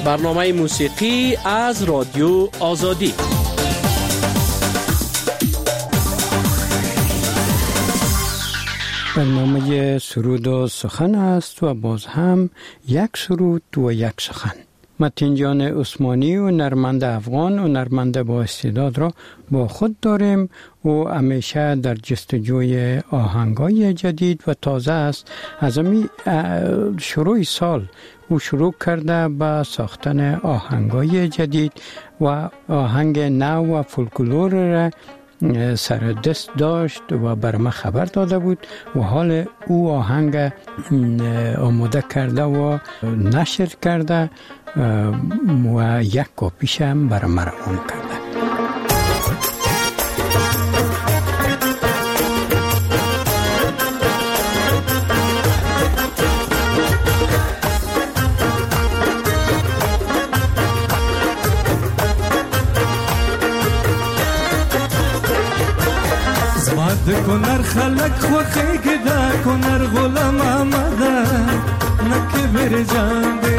برنامه موسیقی از رادیو آزادی. برنامه سرود و سخن است و باز هم یک سرود و یک سخن. متین جان عثمانی و نرمند افغان و نرمند با استعداد را با خود داریم و همیشه در جستجوی آهنگای جدید و تازه است. از همین شروع سال او شروع کرده به ساختن آهنگای جدید و آهنگ نو و فولکلور را سر دست داشت و بر ما خبر داده بود و حال او آهنگ آماده کرده و نشر کرده و یک کاپیش هم بر ما روان کرده. د کنر خلق خوخیگی دا کنر غلام آمده نکی بر جان دی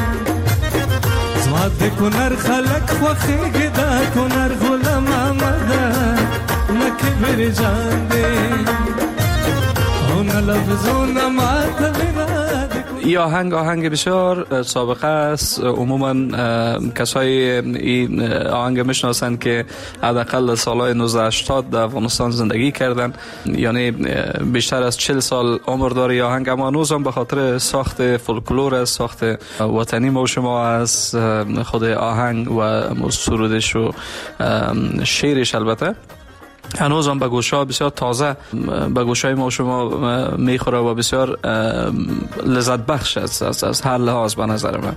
زواد د کنر خلق خوخیگی دا کنر غلام آمده نکی بر جان دی اون لفظون ماتوینا. این آهنگ بسیار سابقه است. عموما کسای این آهنگ میشناسند که حداقل سالهای 1980 در افغانستان زندگی کردن، یعنی بیشتر از 40 سال عمر داره آهنگ، اما هنوز هم به خاطر ساخت فولکلور است، ساخت وطنی ما و شما از خود آهنگ و سرودش و شعرش البته هنوز هم به گوش‌ها بسیار تازه به گوش‌های ما و شما میخوره و بسیار لذت بخش است از هر لحاظ به نظر من.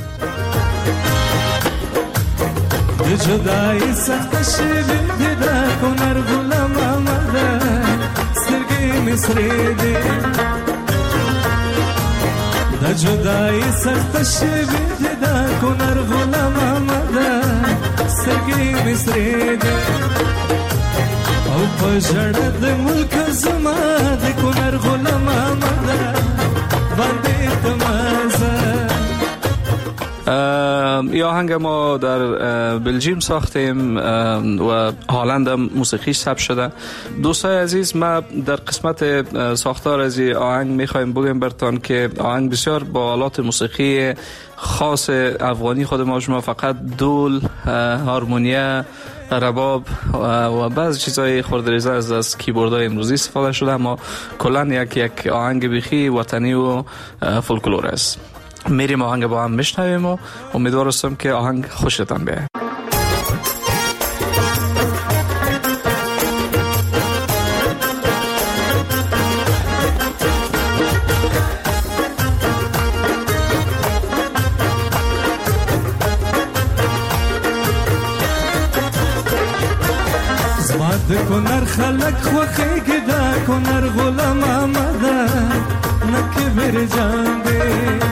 جدایی سخت شیرین دیده کنر غلام آمده سترگی مصری دی دا جدایی سخت شیرین دیده کنر غلام آمده سترگی مصری دی او پجړه د ملک زما د کنر غلام آمده باندې تمازه. این آهنگ ما در بلژیم ساختیم و هالند هم موسیقیش ثبت شده. دوستای عزیز، ما در قسمت ساختار از این آهنگ میخوایم بگیم براتون که آهنگ بسیار با آلات موسیقی خاص افغانی خود ما شما، فقط دول، هارمونیا، رباب و بعضی چیزای خردریزه از کیبوردهای امروزی استفاده شده، اما کلا یک آهنگ بیخی وطنی و فولکلور است. میریم آهنگ با هم میشنویم و امیدوار هستم که آهنگ خوشتان بیاید. د کنر خلق خوخیگی دا کنر غلام آمده نکی بر جان دی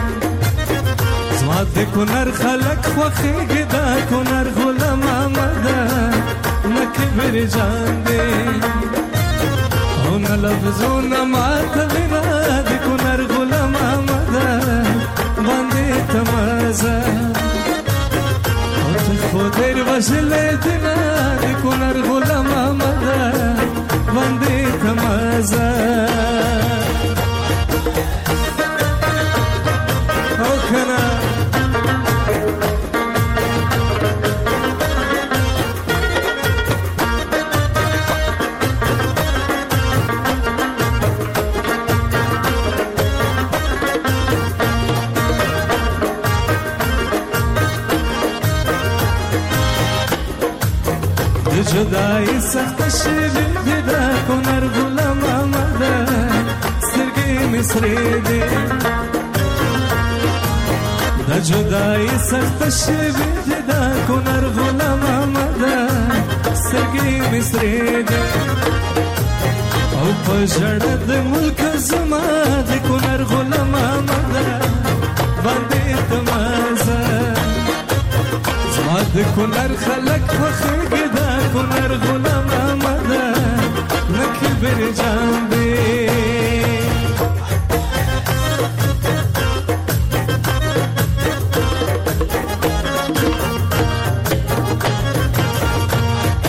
زواد د کنر خلق خوخیگی دا کنر غلام آمده نکی بر جان دی اون لفظون ماتوینا د کنر غلام آمده باندې تمازه خودر وشله دینا د کنر غلام آمده باندې تمازه او کنه جدایی سخت شیرین دیده کنر غلام آمده سترگی مصری دی دا جدایی سخت شیرین دیده کنر غلام آمده سترگی مصری دی او پجړه د ملک زما د کنر غلام آمده باندې تمازه زما د کنر خلق خوخیگی دا کنر غلام آمده نکی بر جان دی.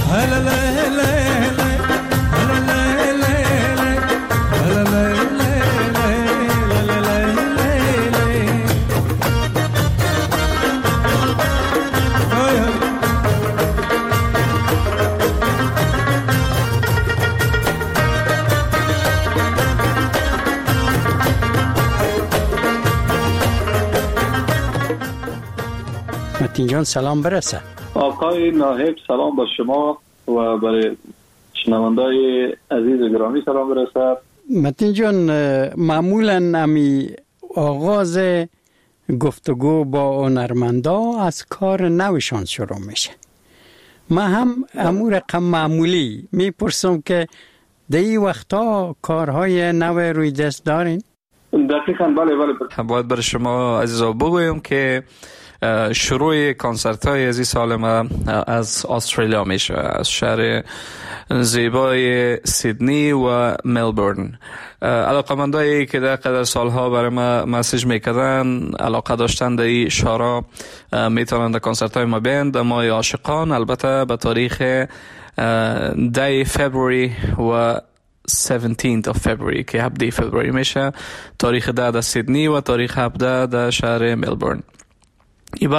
متین جان سلام برسه. آقای ناهب سلام با شما و برای شنوندای عزیز و گرامی سلام برسد. متین جان معمولا امی آغاز گفتگو با هنرمندا از کار نوشان شروع میشه. ما هم امور رقم معمولی میپرسم که در این وقتا کارهای نو روی دست دارین؟ دقیقاً بله. باید برای شما عزیزا بگویم که شروع کنسرت های از این سال ما از استرالیا میشه، از شهر زیبای سیدنی و ملبورن. علاقمندایی که در قدر سالها برای ما مسیج میکردن، علاقه داشتن در این شهرها، میتونن در کنسرت های ما بیند. در ماه عاشقان البته به تاریخ 10 فبروری و 17th of February که 17 فبروری میشه، تاریخ 10 در سیدنی و تاریخ 17 در شهر ملبورن. این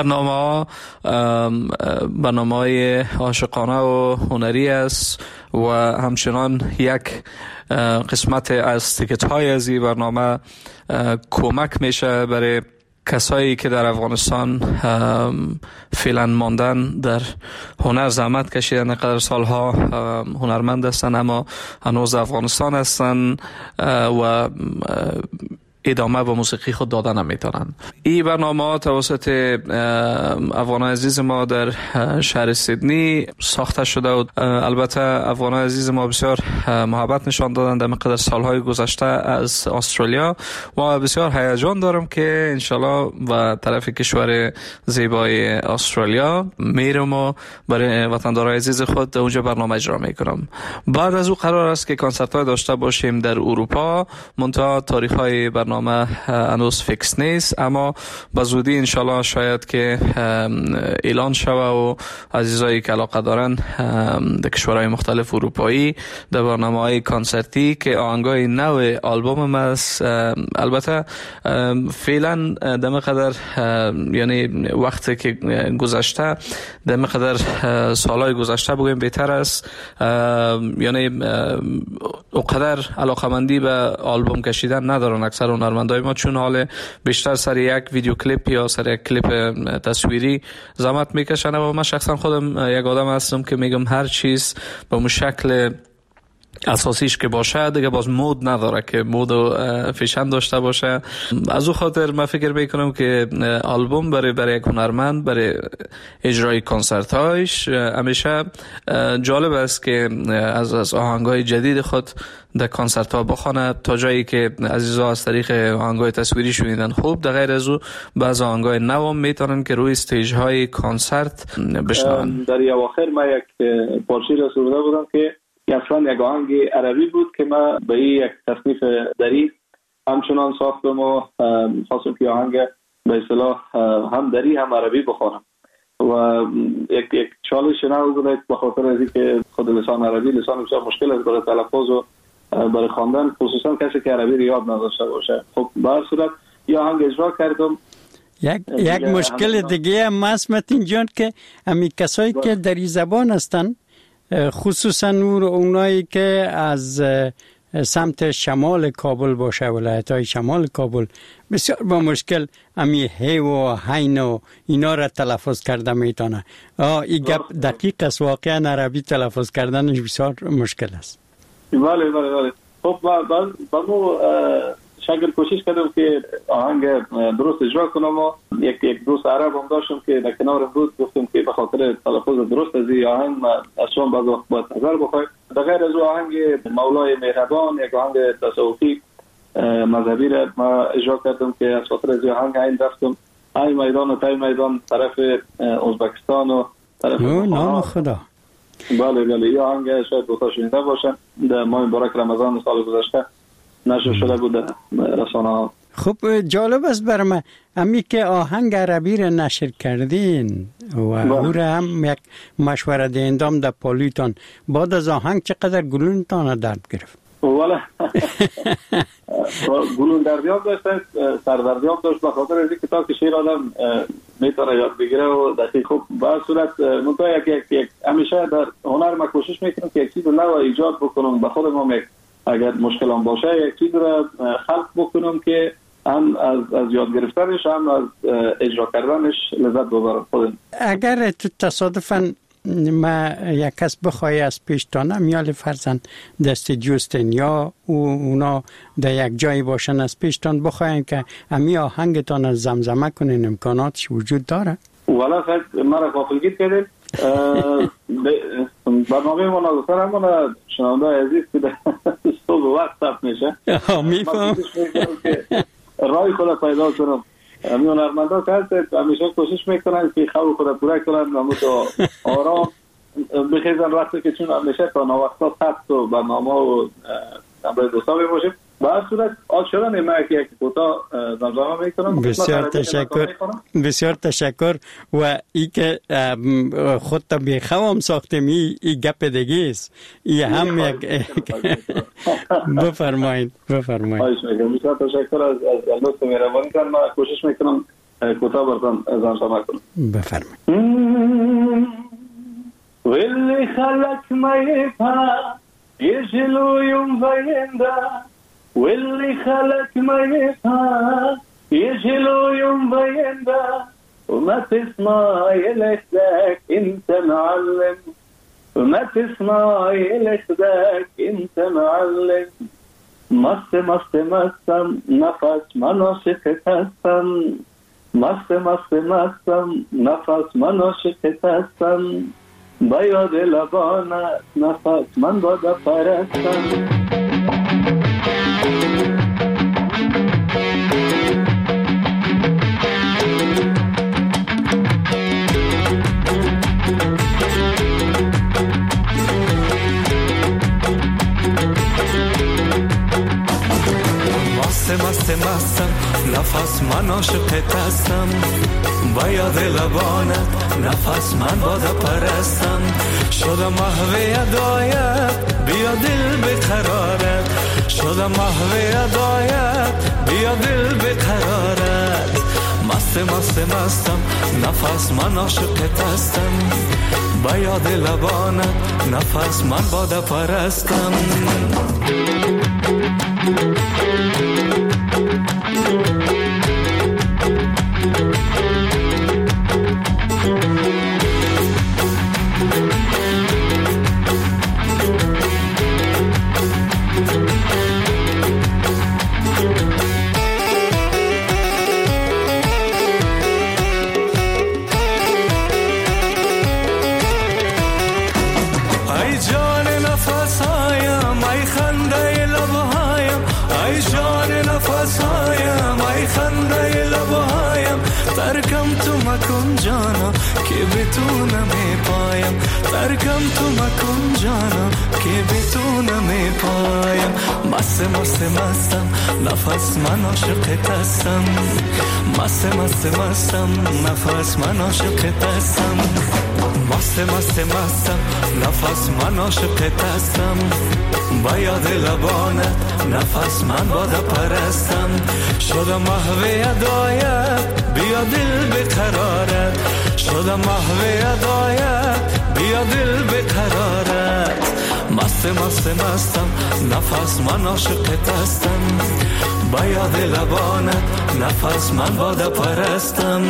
برنامه‌های عاشقانه و هنری است و همچنان یک قسمت از تیکت های از این برنامه کمک میشه برای کسایی که در افغانستان فعلا ماندن، در هنر زحمت کشیدن، قدر سالها هنرمند هستن اما هنوز افغانستان هستن و ادامه به موسیقی خود دادن نمیتونن. این برنامه توسط افغان عزیز ما در شهر سیدنی ساخته شده و البته افغان عزیز ما بسیار محبت نشان دادن در مقدار سالهای گذشته از استرالیا و بسیار هیجان دارم که انشالله و طرف کشور زیبای استرالیا میرم و برای وطندارای عزیز خود اونجا برنامه اجرا میکنم. بعد از او قرار است که کنسرت های داشته باشیم در اروپا، منتها تاریخ های برنامه هنوز فیکس نیست، اما به زودی انشالله شاید که اعلان شوه و عزیزایی که علاقه دارن در کشورهای مختلف اروپایی در برنامه‌های کنسرتی که آهنگای نو آلبوم است. البته فعلا در مقدار یعنی وقتی که گذشته، در مقدار سالهای گذشته بگویم بهتر است، یعنی اونقدر علاقمندی به آلبوم کشیدن ندارن اکثر هنرمندای ما، چون حال بیشتر سر یک ویدیو کلیپ یا سر یک کلیپ تصویری زحمت میکشن و من شخصا خودم یک آدم هستم که میگم هر چیز به اون شکل اساسیش که باشه دیگه باز مود نداره که مود و فیشن داشته باشه. از او خاطر من فکر میکنم که آلبوم برای یک هنرمند برای اجرای کنسرت هایش همیشه جالب است که از آهنگای جدید خود در کنسرت ها بخونه تا جایی که عزیزا از طریق آهنگای تصویری شنیدن خوب، در غیر از او بعض آهنگای نو میتونن که روی استیج های کنسرت بشنون. در اواخر ما یک پارچه را سروده بودم که اصلا یک آهنگ عربی بود که ما به یک تصنیف دری همچنان ساختم و خواستم که آهنگ به اصطلاح هم دری هم عربی بخوانم و یک چالش نو بود به خاطر از اینکه خود لسان عربی لسان بسیار مشکل است برای تلفظ و برای خواندن، خصوصا کسی که عربی رو یاد نداشته باشه. خب به هر صورت یا آهنگ اجرا کردم. یک مشکل دیگه هم هست متین جان که امی کسایی که دری زبان هستن، خصوصا اونایی که از سمت شمال کابل باشه، ولایت‌های شمال کابل، بسیار با مشکل امی هی و هین و اینا را تلفظ کرده میتونه. این گپ دقیق است، واقعا عربی تلفظ کردنش بسیار مشکل است. بله. خب بعدو شاید کوشش کردم که آهنگ درست اجرا کنم و یک دوست عرب هم داشتم که در کنار بود، گفتم که به خاطر تلفظ درست از این آهنگ اصلا بعض وقت باید نظر بخواید. در غیر از آهنگ مولای مهربان، یک آهنگ تصوفی مذهبی را ما اجرا کردم که از خاطر از آهنگ این رفتم این میدان و تای میدان طرف ازبکستان و طرف نام خدا. بله این آهنگ شاید دوتا شنیده باشن، در ماه مبارک رمضان سال گذشته نشر شده بود رسانه ها. خب جالب است برای من امی که آهنگ عربی را نشر کردین و او را هم یک مشوره دهندام در پالیتان بعد از آهنگ چقدر گلونتان درد گرفت؟ والا گلون دردیام داشت، سردردیام داشت به خاطر اینکه تا که شعر آدم میتونه یاد بگیره و دقیق خوب به صورت منطقه یک همیشه در هنر ما کوشش میکنم که یک چیز نو ایجاد بکنم به خودم یک اگر مشکلام باشه یک چیز را خلق بکنم که هم از یاد گرفتنش هم از اجرا کردنش لذت ببرم خودم. اگر تو تصادفاً ما یک کس بخوای از پیشتانم یا فرزن دست جوستن یا اونا در یک جایی باشن از پیشتان بخواین که امی آهنگتان از زمزمه کنین امکاناتش وجود داره؟ والا خیلی مرا غافلگیر کردید. برنامه ما نازستان همون شنونده عزیز که در صبح وقت ثبت میشه میفهم رای خود پیدا کنم. میون هنرمندا که هست همیشه کوشش میکنن که خواب خود پوره کنن و متو آرام بخیزن وقتی که چون همیشه تا نوقتا ثبت و برنامه و برای دوستا باشیم به هر صورت آد شدن ما یک کوتاه زمزمه میکنم. بسیار تشکر و ای که خود تا بیخوام ساختم ای گپ دیگه است ای هم یک بفرمایید. بسیار تشکر از لطف مهربانی کردن. من کوشش میکنم کوتاه براتون زمزمه کنم. بفرمایید. واللي خلق ما يفهم يجلو يوم بينده واللي خلق ما يفهم يجلو يوم بينده وما تسمع يلخدك انت معلم وما تسمع يلخدك انت معلم مست مست مستم نفس مناشقت هستم مست مست مستم نفس مناشقت هستم با یاد لبانت نفس من بادا پرستم مست مستم نفس من عاشقت هستم با یاد لبانت نفس من بادا پرستم شدم محو ادایت بیا دل بقرارت شدم محو ادایت بیا دل بقرارت مست مستم نفس من عاشقت هستم با یاد لبانت نفس من بادا پرستم ترکم تو مکن جانا که بتونم پایم مست مستم نفس من عاشقت هستم مست مستم نفس من عاشقت هستم مست مستم نفس من عاشقت هستم با یاد لبانت نفس من بادا پرستم شدم محو ادایت بیا دل بقرارت شدم محو ادایت بیا دل بقرارت مست مستم نفس من عاشقت هستم با یاد لبانت نفس من بادا پرستم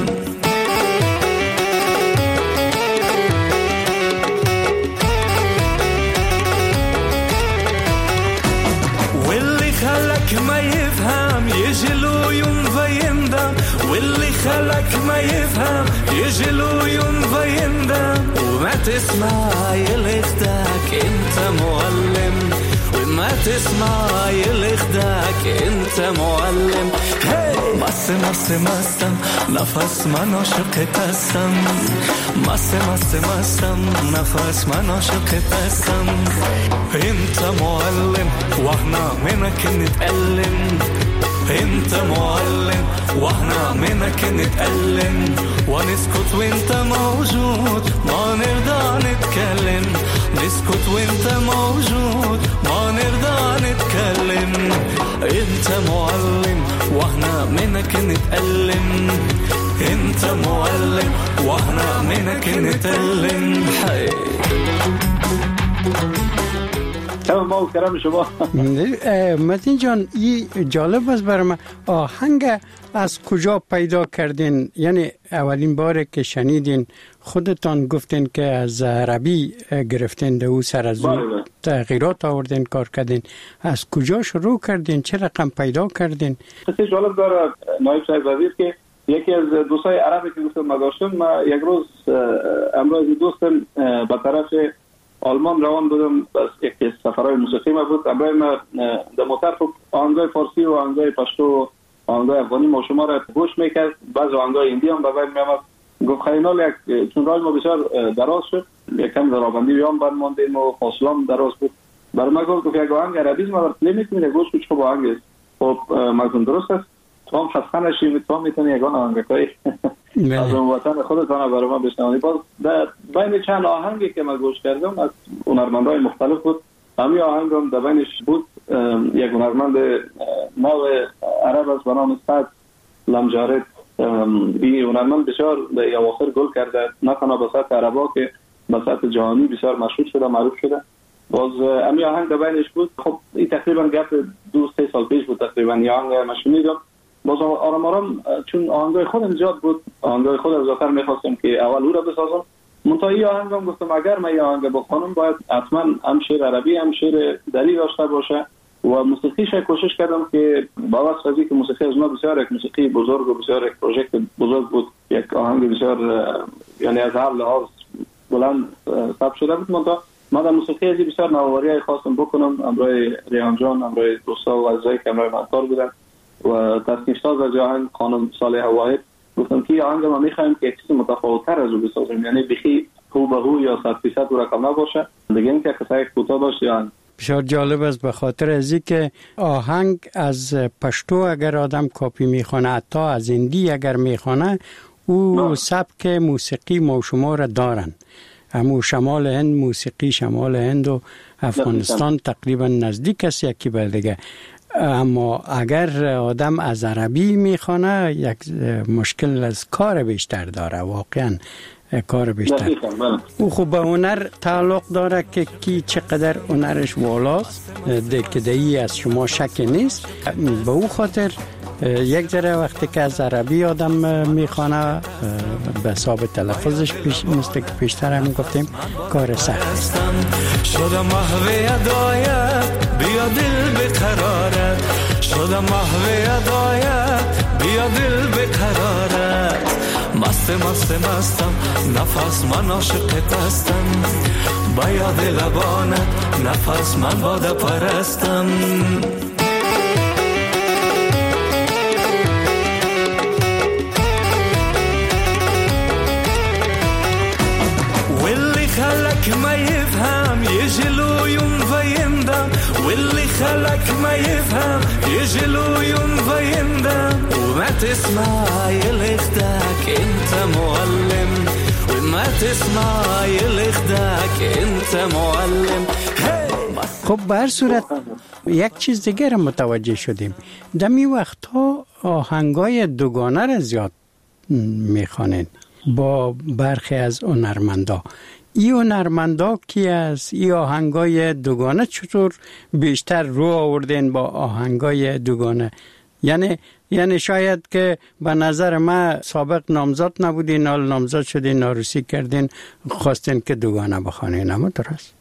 واللي خلق ما يفهم يجلو يوم فيندم واللي خلق ما يفهم يجلو يوم فيندم وما تسمع يلخدك انت معلم وما تسمع يلخدك انت معلم مست مستم نفس من عاشقت هستم مست مستم نفس من عاشقت هستم انت معلم واحنا منك نتألم انت معلم واحنا منك نتألم ونسكت وانت موجود ما نرضى نتكلم نسكت وانت موجود ما نرضى نتكلم انت معلم واحنا منك نتألم انت معلم واحنا منك نتألم ما کرم شما. متین جان این جالب است برای من. آهنگ از کجا پیدا کردین؟ یعنی اولین بار که شنیدین خودتان گفتین که از عربی گرفتین ده او سر از اون تغییرات آوردین کار کردین. از کجا شروع کردین؟ چه رقم پیدا کردین؟ خیلی جالب داره نایب صاحب وزیر که یکی از دوستای عربی که گفتم ما داشتم ما یک روز امروز دوستم به طرف آلمان روان بودم بس یک سفرهای موسیقی ما بود امروز ما در موتر آهنگای فارسی و آهنگای پشتو و آهنگای افغانی ما شما را گوش میکرد بعض آهنگای هندی هم به وای میامد گفت خیلی چون راه ما بسیار دراز شد یکم درابندی بیام بند ماندیم و فاصله هم دراز بود برای ما گفت یک آهنگ عربی ما را پلی میکنه گوش کچ خوب آهنگ است خب مگم درست است تو هم خسته نشید تو هم میتونی یگان آهنگای از اون وطن خودتان برای ما بشنوید. باز در بین چند آهنگی که من گوش کردم از هنرمندای مختلف بود همین آهنگ هم در بینش بود یک هنرمند نو عرب است به نام سعد لمجارد. این هنرمند بسیار در اواخر گل کرده نه تنها به سطح عربا که به سطح جهانی بسیار مشهور شده معروف شده. باز همین آهنگ در بینش بود. خب این تقریبا گپ 2-3 سال پیش بود تقریبا این آهنگ من شنیدم. باز آرام آرام چون آهنگای خودم زیاد بود آهنگای خودم زیادتر میخواستم که اول او را بسازم منتهی آهنگم گفتم اگر من این آهنگ بخونم باید حتما هم شعر عربی هم شعر دری داشته باشه و موسیقیش کوشش کردم که با واسه که موسیقی از ما بسیار یک موسیقی بزرگ و بسیار یک پروژکت بزرگ بود یک آهنگ بسیار یعنی از هر لحاظ بلند ثبت شده بود منتها من در موسیقی از بسیار نوآوری خواستم بکنم امروی ریحان جان امروی دوستا و عزیزایی که امروی منطور بودن و تصنیف‌ساز از آهنگ خانم صالحه واحد گفتم که آهنگ ما می‌خوایم که چیز متفاوت‌تر از او بسازیم یعنی بخی هو به هو یا 100% او رقم نباشه دیگه اینکه قصه کوتاه باشه یعنی بسیار جالب است به خاطر از اینکه آهنگ از پشتو اگر آدم کاپی میخونه حتی از هندی اگر میخونه او سبک موسیقی ما شما را دارن همو شمال هند موسیقی شمال هند و افغانستان تقریبا نزدیک است یکی بر دیگه اما اگر آدم از عربی میخونه یک مشکل از کار بیشتر داره واقعا کار بیشتر او خب به هنر تعلق داره که کی چقدر هنرش والاست دکدهی از شما شک نیست به او خاطر یک ذره وقتی که از عربی آدم میخوانه به حساب تلفظش مثل که پیشتر هم گفتیم کار سخت شدم محو ادایت بیا دل بقرارت شدم محو ادایت بیا دل بقرارت مستم نفس من عاشقت هستم با یاد لبانت نفس من باده پرستم واللي خلك ما يفهم يجلو يوم فيندم واللي خلك ما يفهم يجلو يوم فيندم وما تسمع يلخدك انت معلم وما تسمع يلخدك انت معلم. خب به هر صورت یک چیز دیگر متوجه شدیم دمی وقتها آهنگای دوگانه را زیاد میخوانین با برخی از هنرمندا این هنرمندا کی است این آهنگای دوگانه چطور بیشتر رو آوردین با آهنگای دوگانه یعنی شاید که به نظر من سابق نامزد نبودین حال نامزد شدین ناروسی کردین خواستین که دوگانه بخوانین اما درست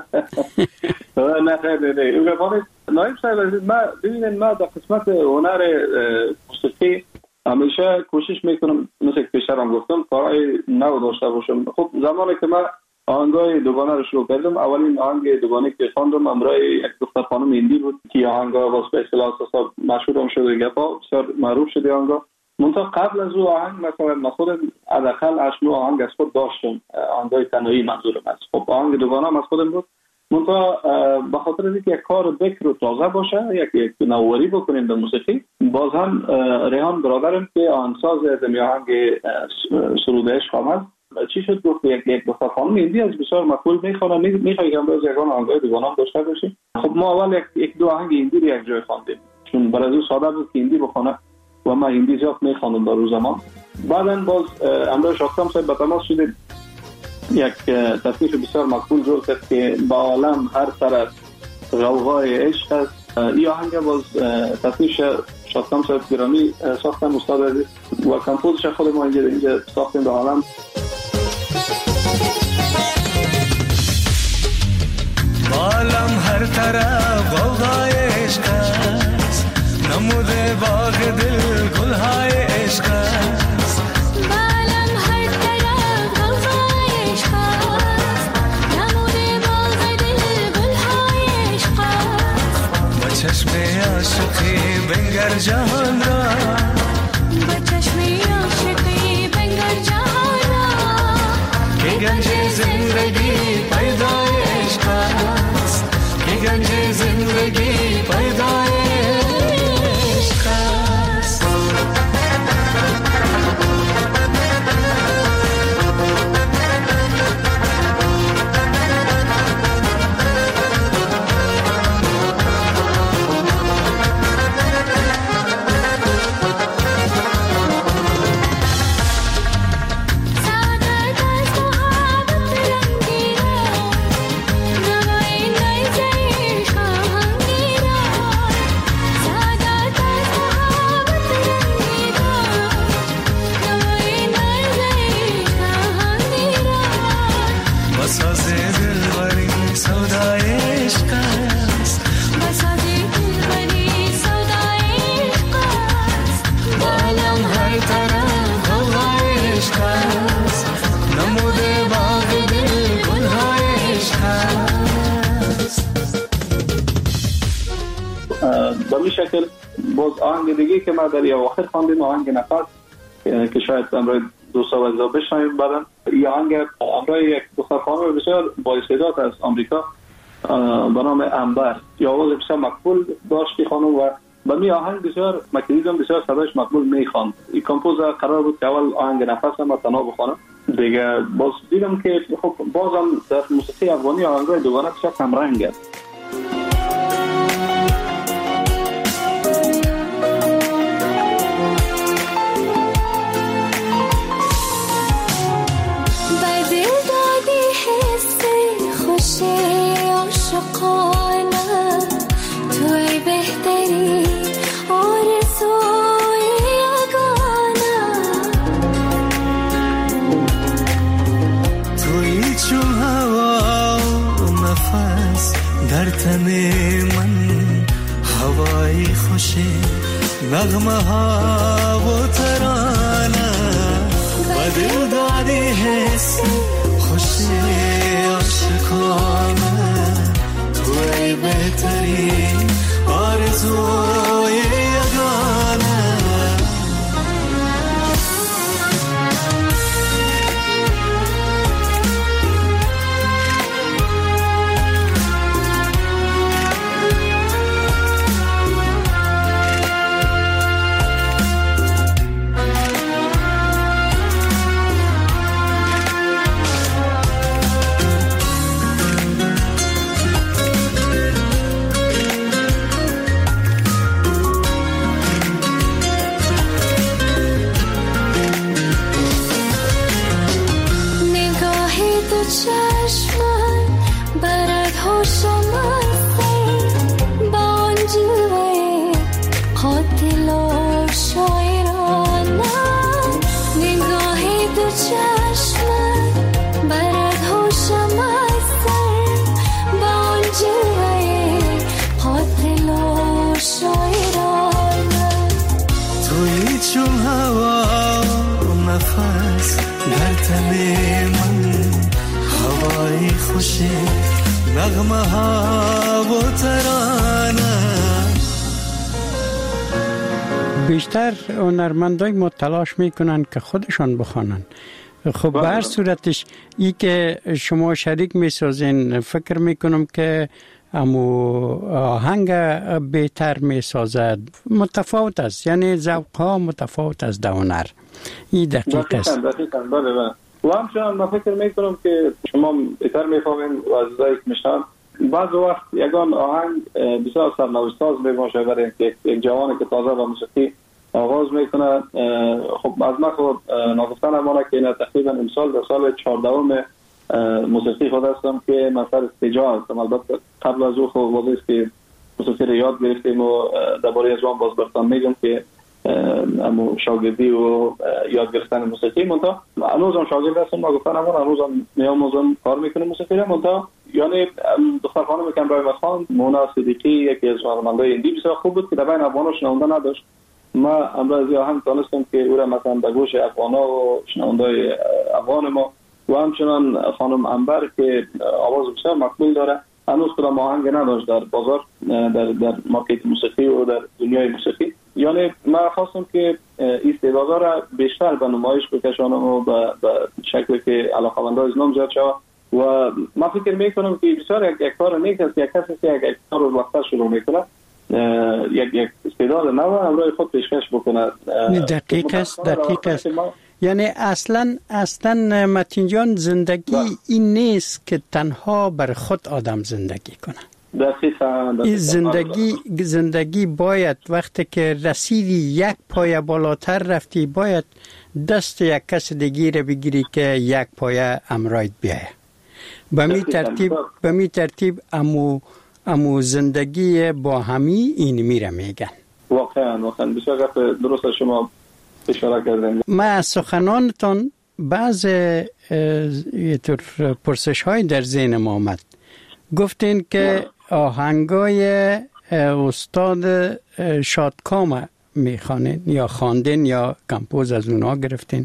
نه خیلی نایب صاحب ما در قسمت هنر موسیقی همیشه کوشش میکنم مثل که پیشتر هم گفتم کارهای نو داشته باشم. خب زمانی که من آهنگای دوگانه رو شروع کردم اولین آهنگ دوگانه که خواندم امرای یک دختر خانم هندی بود که آهنگا واسه به اصطلاح مشهور هم شده گپا بسیار معروف شده آهنگا منتها قبل از او آهنگ مثلا من خودم حداقل 8-9 آهنگ از خود داشتم آهنگای تنهایی منظورم است. خب آهنگ دوگانه از خودم بود منتها به خاطر اینکه یک کار بکر و تازه باشه، یک نوآوری بکنیم در موسیقی. باز هم ریحان برادرم که آهنگساز از آهنگ سرود عشق آمد، چی شد گفت یک دو خانم هندی از بسیار مقبول میخوانه، میخوای که امروز یگان آهنگای دیگانم داشته باشیم. خب ما اول یک دو آهنگ هندی رو یک جای خواندیم، چون برای او ساده بود که هندی بخونه و ما هندی زیاد میخوانم در روز زمان. بعداً باز امروز شاکتام صاحب به تماس شدیم، یک تصنیف بسیار مقبول جور کرد که با عالم هر طرف غوغای عشق است. این آهنگ باز تصنیف شاکتام صاحب گرامی ساختن، استاد عزیز، و کمپوزش خود ما اینجا ساختیم به عالم. عالم هر طرف غوغای عشق است، نموده باغ دل گلهای عشق است. عالم هر طرف غوغای عشق است، نموده باغ دل گلهای عشق است. با چشم عاشقی بنگر جهان را، با چشم عاشقی بنگر جهان را، که گنج زندگی پیدای عشق است، که گنج زندگی پیدای عشق است. به شکل باز آهنگ دیگه که ما در یه آخر خواندیم، آهنگ نفس که شاید امروز دوستا و عزیزا بشنویم بعداً. این آهنگ امروز یک دختر خانم بسیار با استعداد از آمریکا به نام انبر، یا آواز بسیار مقبول داشت که خانم، و به می آهنگ بسیار مکریزم بسیار صداش مقبول میخواند. این کمپوزر قرار بود که اول آهنگ نفس هم تنها بخوانم دیگه. باز دیدم که خب بازم در موسیقی افغانی آهنگای دوگانه بسیار کم رنگ است. توی بهتری آرزوی یگانه، توی چون هوا نفس در تن من، هوای خوشی نغمه ها و ترانه، و دل دادی حس خوشی عاشقانه، توی بهترین آرزوی یگانه. نغمه ها و ترانه. بیشتر هنرمندای ما تلاش میکنن که خودشان بخوانن، خب به هر صورتش ای که شما شریک میسازین فکر میکنم که امو آهنگ بهتر میسازد. متفاوت است، یعنی ذوق ها متفاوت است در هنر. این دقیق است. دقیقاً بله. و همچنان من فکر میکنم که شما بهتر میفهمین و عزیزایی که میشنن بعض وقت یگان آهنگ بسیار سرنوشت‌ساز میباشه برای یک جوانی که تازه با موسیقی آغاز میکنه. خب از من خود ناگفتن امانه که این تقریبا امسال در سال 14 موسیقی خود هستم که من سر استجاع هستم. البته قبل از او خب واضح است که موسیقی رو یاد گرفتیم و درباره از باز برتان میگم که امو شاگردی و یاد گرفتن موسیقی منتها هنوزم شاگرد هستم. ناگفتن امانه هنوزم میاموزم کار میکنم موسیقی رو. منتها یعنی دختر خانم کمرای خان مونا صدیقی یکی از هنرمندای هندی بسیار خوب بود که در بین افغانا شنونده نداشت. ما امروز هم تونستم که او را مثلا به گوش افغانا و شنوندای افغان ما و همچنان خانم انبر که آواز بسیار مقبول داره هنوز کدام آهنگ نداشت در بازار، در مارکت موسیقی و در دنیای موسیقی. یعنی من خواستم که استعدادها را بیشتر به نمایش بکشانم و به شکلی که علاقه‌مندان از نام زیاد شود. و من فکر میکنم که بسیار یک کار نیک است، یک کسی که یک کار رو وقتا شروع میکنه یک استعداد نو امروز خود پیشکش بکنه. دقیق است. یعنی اصلا متین جان زندگی این نیست که تنها بر خود آدم زندگی کنه. دقیقاً. زندگی باید وقتی که رسیدی یک پایه بالاتر رفتی باید دست یک کس دیگه رو بگیری که یک پایه امراید بیایه. به می ترتیب امو زندگی با همی این میره میگن. واقعا بسیار درست شما اشاره کردین. ما از سخنانتان بعض پرسش های در ذهن ما آمد. گفتین که آهنگای استاد شادکام میخوانین یا خواندین یا کمپوز از اونا گرفتین؟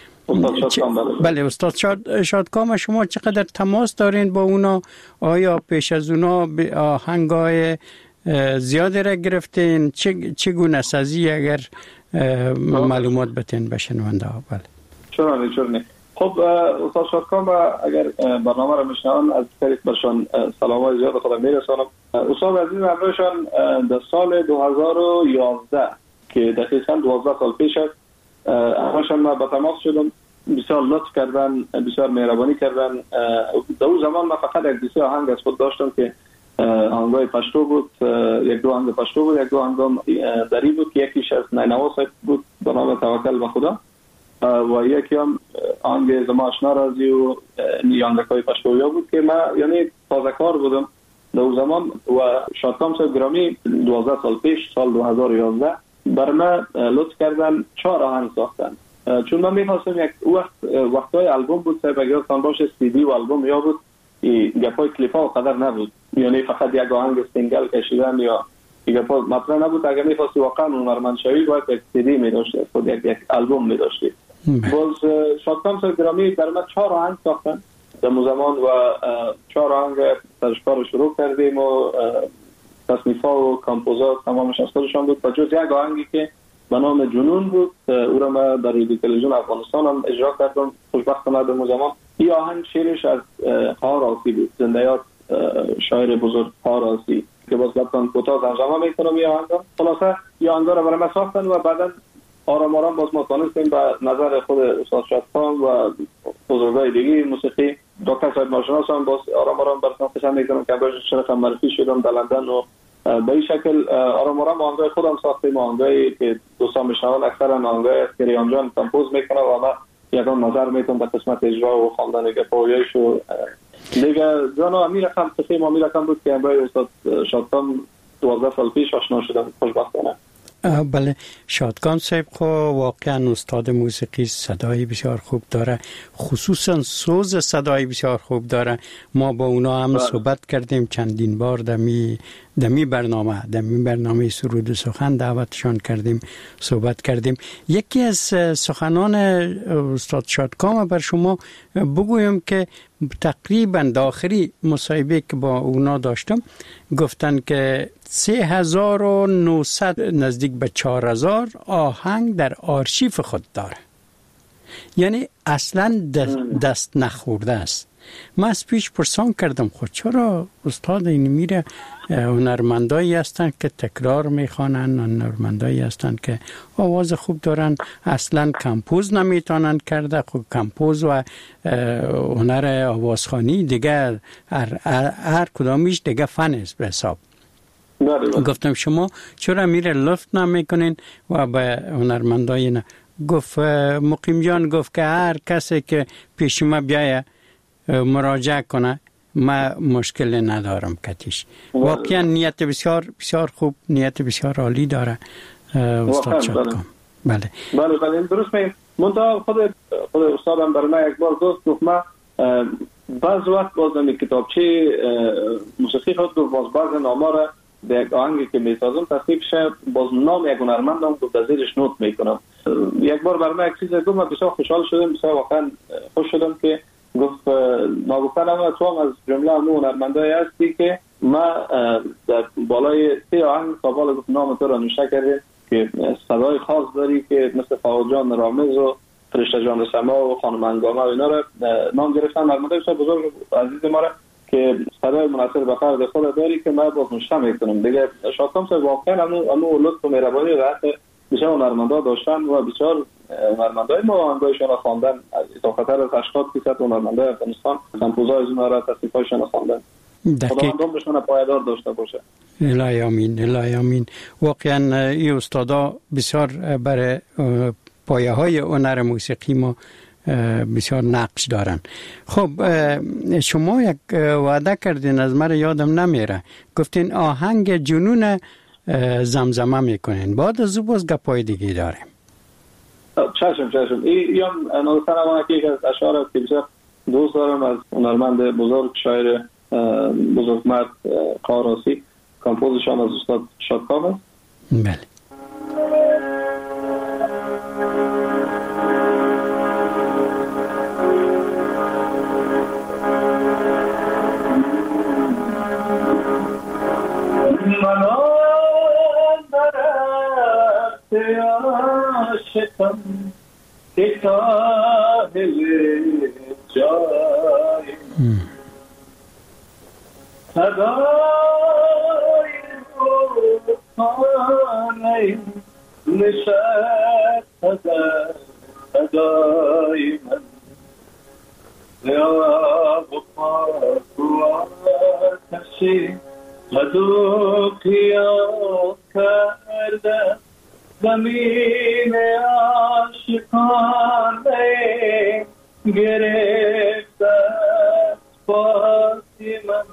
بله استاد شادکام شما چقدر تماس دارین با اونا؟ آیا پیش از اونا آهنگای زیاده را گرفتین؟ چگونه سازی اگر معلومات بتین به شنونده ها؟ بله چرا خب استاد شادکام اگر برنامه را میشنون از طریق برشان سلامای زیاد خودم میرسانم. استاد عزیز همراهشان در سال 2011 که دقیقاً 12 سال پیش است همشان ما با تماس شدم. بسیار لطف کردن، بسیار مهربانی کردن. در اون زمان من فقط یک دیسی آهنگ از خود داشتم که آهنگای پشتو بود، یک دو آهنگ پشتو بود، یک دو آهنگ دری بود که یکیش از نینوا صاحب بود به نام توکل به خدا و یکی هم آهنگ زما آشنا رازی و آهنگای پشتویا بود که من یعنی تازه کار بودم در اون زمان. و شادکام صاحب گرامی 12 سال پیش سال 2011 بر من لطف کردن 4 آهنگ ساختن. چون من می‌خواستم یک وقتای آلبوم بود صاحب اگر تان باشه سی دی و آلبوم یا بود گپای کلیپ‌ها قدر نبود، یعنی فقط یک آهنگ سینگل کشیدن یا گپا مطرح نبود. اگر می‌خواستی واقعا هنرمند شوی باید یک سی دی می‌داشتی، خود یک آلبوم می‌داشتی. باز شادکام صاحب گرامی بر من 4 آهنگ ساختن در زمان و 4 آهنگ ترشکار رو شروع کردیم و تصنیف‌ها و کامپوزات تمامش از خودشان بود. جز یک آهنگی که به نام جنون بود او را من در رادیو تلویزیون افغانستان هم اجرا کردم. خوشبختانه در زمان این آهنگ شعرش از خار آسی بود، زنده‌یاد شاعر بزرگ خار آسی که باز لطفاً کوتاه ترجمه میکنم این آهنگ. خلاصه این آهنگ را برای من ساختن و بعدا آرام آرام باز ما تونستیم به نظر خود استاد شادکام و بزرگای دیگه موسیقی دکتر صاحب ناشناس هم باز آرام آرام برسان پسند میکنم که باید شرف معرفی شدم در لندن و به این شکل آرام آرام آهنگای خودم ساختیم. آهنگایی که دوستان میشنون اکثرا آهنگای از کریان جان کمپوز میکنه و من یکان نظر میتونم به قسمت اجرا و خواندن گپایش و دیگه جانا امیر رقم تقیم امیر رقم بود که برای استاد شادکام 12 سال پیش آشنا شدم خوشبختانه. بله شادکام صاحب خو واقعا استاد موسیقی صدای بسیار خوب داره، خصوصا سوز صدای بسیار خوب داره. ما با اونا هم صحبت کردیم چندین بار دمی برنامه سرود و سخن دعوتشان کردیم، صحبت کردیم. یکی از سخنان استاد شادکام بر شما بگویم که تقریبا داخلی مصاحبه که با اونا داشتم گفتن که 3900 نزدیک به 4000 آهنگ در آرشیف خود داره. یعنی اصلا دست نخورده است. من از پیش پرسان کردم خود چرا استاد این میره هنرمندایی هستند که تکرار میخوانن، هنرمندایی هستند که آواز خوب دارن، اصلا کمپوز نمیتونن کرده. خب کمپوز و هنر آوازخوانی دیگه هر کدامیش دیگه فن است به حساب. گفتم شما چرا میره لفت نمیکنین و به هنرمندای نه؟ گفت مقیم جان گفت که هر کسی که پیش ما بیایه مراجعه کنه ما مشکل ندارم کتیش. واقعا نیت بسیار بسیار خوب، نیت بسیار عالی داره استاد شادکام. بله درست میگم. منتها خود استادم برای من یک بار گفت ما بعض وقت باز نمی کتابچه موسیقی خود گفت باز نامه را به یک آهنگی که میسازم تصدیق شه باز نام یک هنرمندم گفت زیرش نوت میکنم. یک بار برای من یک چیز گفت من بسیار خوشحال شدم، بسیار واقعا خوش شدم که گفت ناگفتن اما تو هم از جمله همون هنرمندایی هستی که ما در بالای 3 آهنگ سابال گفت نام تو را نوشته کردیم که صدای خاص داری که مثل فاضل جان رامز و فرشته جان سما و خانم انگامه و اینا را نام گرفتن. هنرمندای بسیار بزرگ عزیز ما را که صدای مناسب به فرد خود داری که من باز نوشته میکنم دیگه. شادکام صاحب واقعا همون لطف و مهربانی و حتی بسیار هنرمندا داشتن و بسیار هنرمندای ما آهنگایشان را خواندن. از اضافتر از 80% هنرمندای افغانستان کمپوزای اینا را تصنیفایشان را خواندن. خداوند عمرشان پایدار داشته باشه. الهی آمین، الهی آمین. واقعا این استادا بسیار برای پایه های هنر موسیقی ما بسیار نقش دارن. خب شما یک وعده کردین از من یادم نمیره، گفتین آهنگ جنون زمزمه میکنین، بعد از او باز گپای دیگه داریم. چشم این نوستن ما که یک از اشعار که بسیار دوست دارم از هنرمند بزرگ شاعر بزرگمرد قاراسی، کمپوزشان از استاد شادکام است. بله. عاشقم که ساحل جای صدای روحانه نشست صدای من یا بخاک و آتشی مدو قیام کرده زمین عاشقانه گرفته پاسی من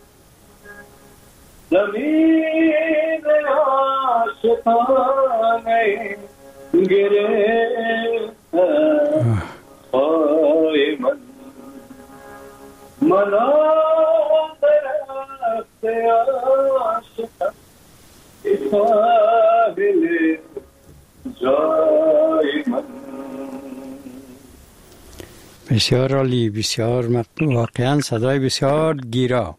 زمین عاشقانه گرفته پای من منا درخت عاشقم ساحل جای من. بسیار عالی، بسیار واقعا صدای بسیار گیرا.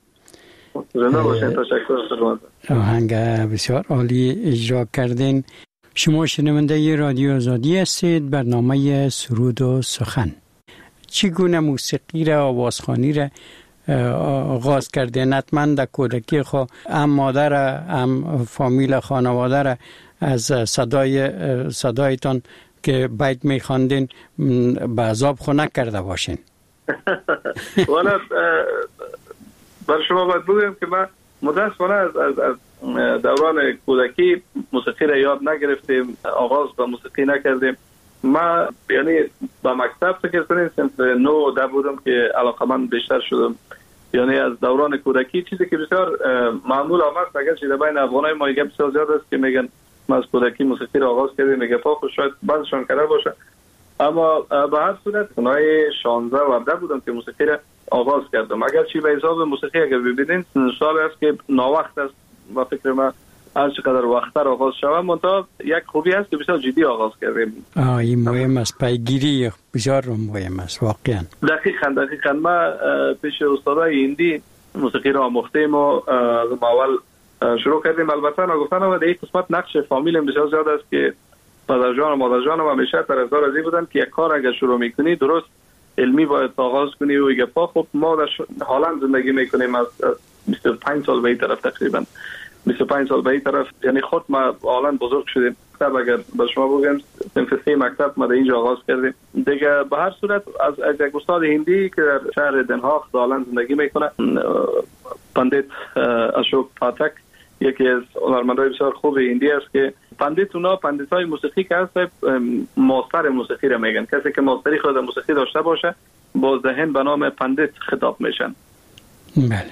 آهنگ بسیار عالی اجرا کردین. شما شنونده رادیو آزادی هستید، برنامه سرود و سخن. چگونه موسیقی را، آوازخوانی را آغاز کردین؟ حتما در کودکی خود هم مادر هم فامیل خانواده را از صدایتان که بیت میخواندین به عذاب خو نکرده باشین؟ والا برای شما باید بگویم که من متاسفانه از دوران کودکی موسیقی را یاد نگرفتیم، آغاز به موسیقی نکردیم. من یعنی با مکتب فکر کنیم صنف 9 و 10 بودم که علاقمند بیشتر شدم. یعنی از دوران کودکی چیزی که بسیار معمول آمد، اگر چیز بین افغانای ما یه بسیار زیاد است که میگن ما از کودکی موسیقی را آغاز کردیم، میگه پاک شاید بعضشان کرده باشه، اما به هر صورت سنای 16 و 17 بودم که موسیقی را آغاز کردم. اگر چی به حساب موسیقی اگر ببینید سال است که ناوقت است و فکر من هر چقدر وقتر آغاز شوم، منتها یک خوبی هست که بسیار جدی آغاز کردیم. این مهم است، پیگیری بسیار مهم است واقعا. دقیقاً ما پیش استادای هندی موسیقی را آموختیم و اول شروع کردیم. البته نگفتن و در این قسمت نقش فامیل بسیار زیاد است که پدر جان و مادر جانم همیشه طرفدار از این بودن که یک کار اگر شروع میکنی درست علمی باید آغاز کنی و گپا. خب ما در هلند زندگی میکنیم از 25 سال به این طرف، تقریبا 25 سال به این طرف، یعنی خود ما هلند بزرگ شدیم. مکتب اگر به شما بگم صنف 3 مکتب ما در اینجا آغاز کردیم دیگه. به هر صورت از یک استاد هندی که در شهر دنهاگ هلند زندگی میکنه، پندیت اشوک پاتک، یکی از هنرمندای بسیار خوب هندی است که پندیت اونا پندیتای موسیقی که هست ماستر موسیقی را میگن. کسی که ماستری خود موسیقی داشته باشه باز دهن به نام پندیت خطاب میشن. بله.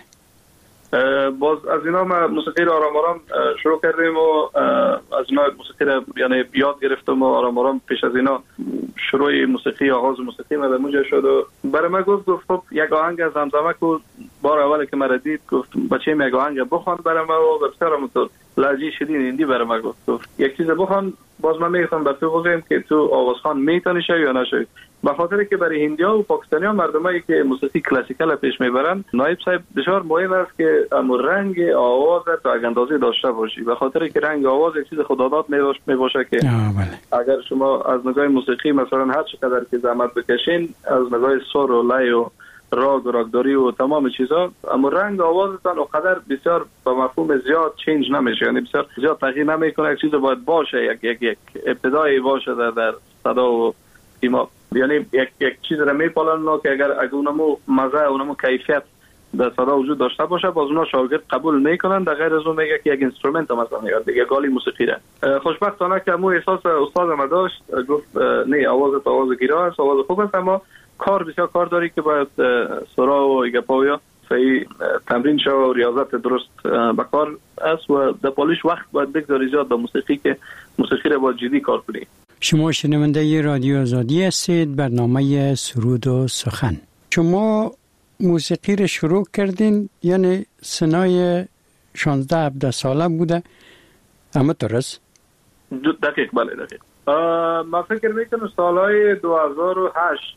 باز از اینا ما موسیقی را آرام آرام شروع کردیم و از اینا موسیقی را یعنی یاد گرفتم و آرام آرام پیش از اینا شروع موسیقی، آغاز موسیقی ما در اونجا شد و برای من گفت خب یک آهنگ از زمزمه کو. بار اولی که مرا دید گفت بچه‌م یک آهنگ بخوان برای ما و بسیار متو لهجه شیرین هندی برای ما گفت یک چیز بخوان. باز من میگم به تو بگم که تو آوازخوان میتونی شوی یا نشوی، به خاطر که برای هندی‌ها و پاکستانی‌ها مردمایی که موسیقی کلاسیکال پیش میبرن نایب صاحب بسیار مهم است که رنگ آواز تا یک اندازه داشته باشی، به خاطر که رنگ آواز یک چیز خداداد میباشه که اگر شما از نگاه موسیقی مثلا هر چقدر که زحمت بکشین از نگاه سر و لای و راگ و راگداری و تمام چیزا، اما رنگ آوازتان اونقدر بسیار به مفهوم زیاد چینج نمیشه، یعنی بسیار زیاد تغییر نمیکنه. یک چیز باید باشه، یک ابتدایی باشه در صدا و سیما، یعنی یک چیز را میپالن که اگر اونمو مزه اونمو کیفیت در صدا وجود داشته باشه باز اونا شاگرد قبول میکنن. در غیر از اون میگه که یک اینسترومنت مثلا دیگه گالی موسیقی را. خوشبختانه که مو احساس استاد ما داشت، گفت نه آواز گیرا است، آواز خوب است، اما کار بسیار کار داری که باید سرا و گپاویا صحیح تمرین شو و ریاضت درست بکار است و در پالیش وقت باید بگذاری زیاد به موسیقی که موسیقی را باید جدی کار کنی. شما شنونده رادیو آزادی هستید، برنامه سرود و سخن. شما موسیقی را شروع کردین یعنی سنای 16-17 ساله بوده، اما درست؟ دقیق، بله دقیق. من فکر میکنم سالهای 2008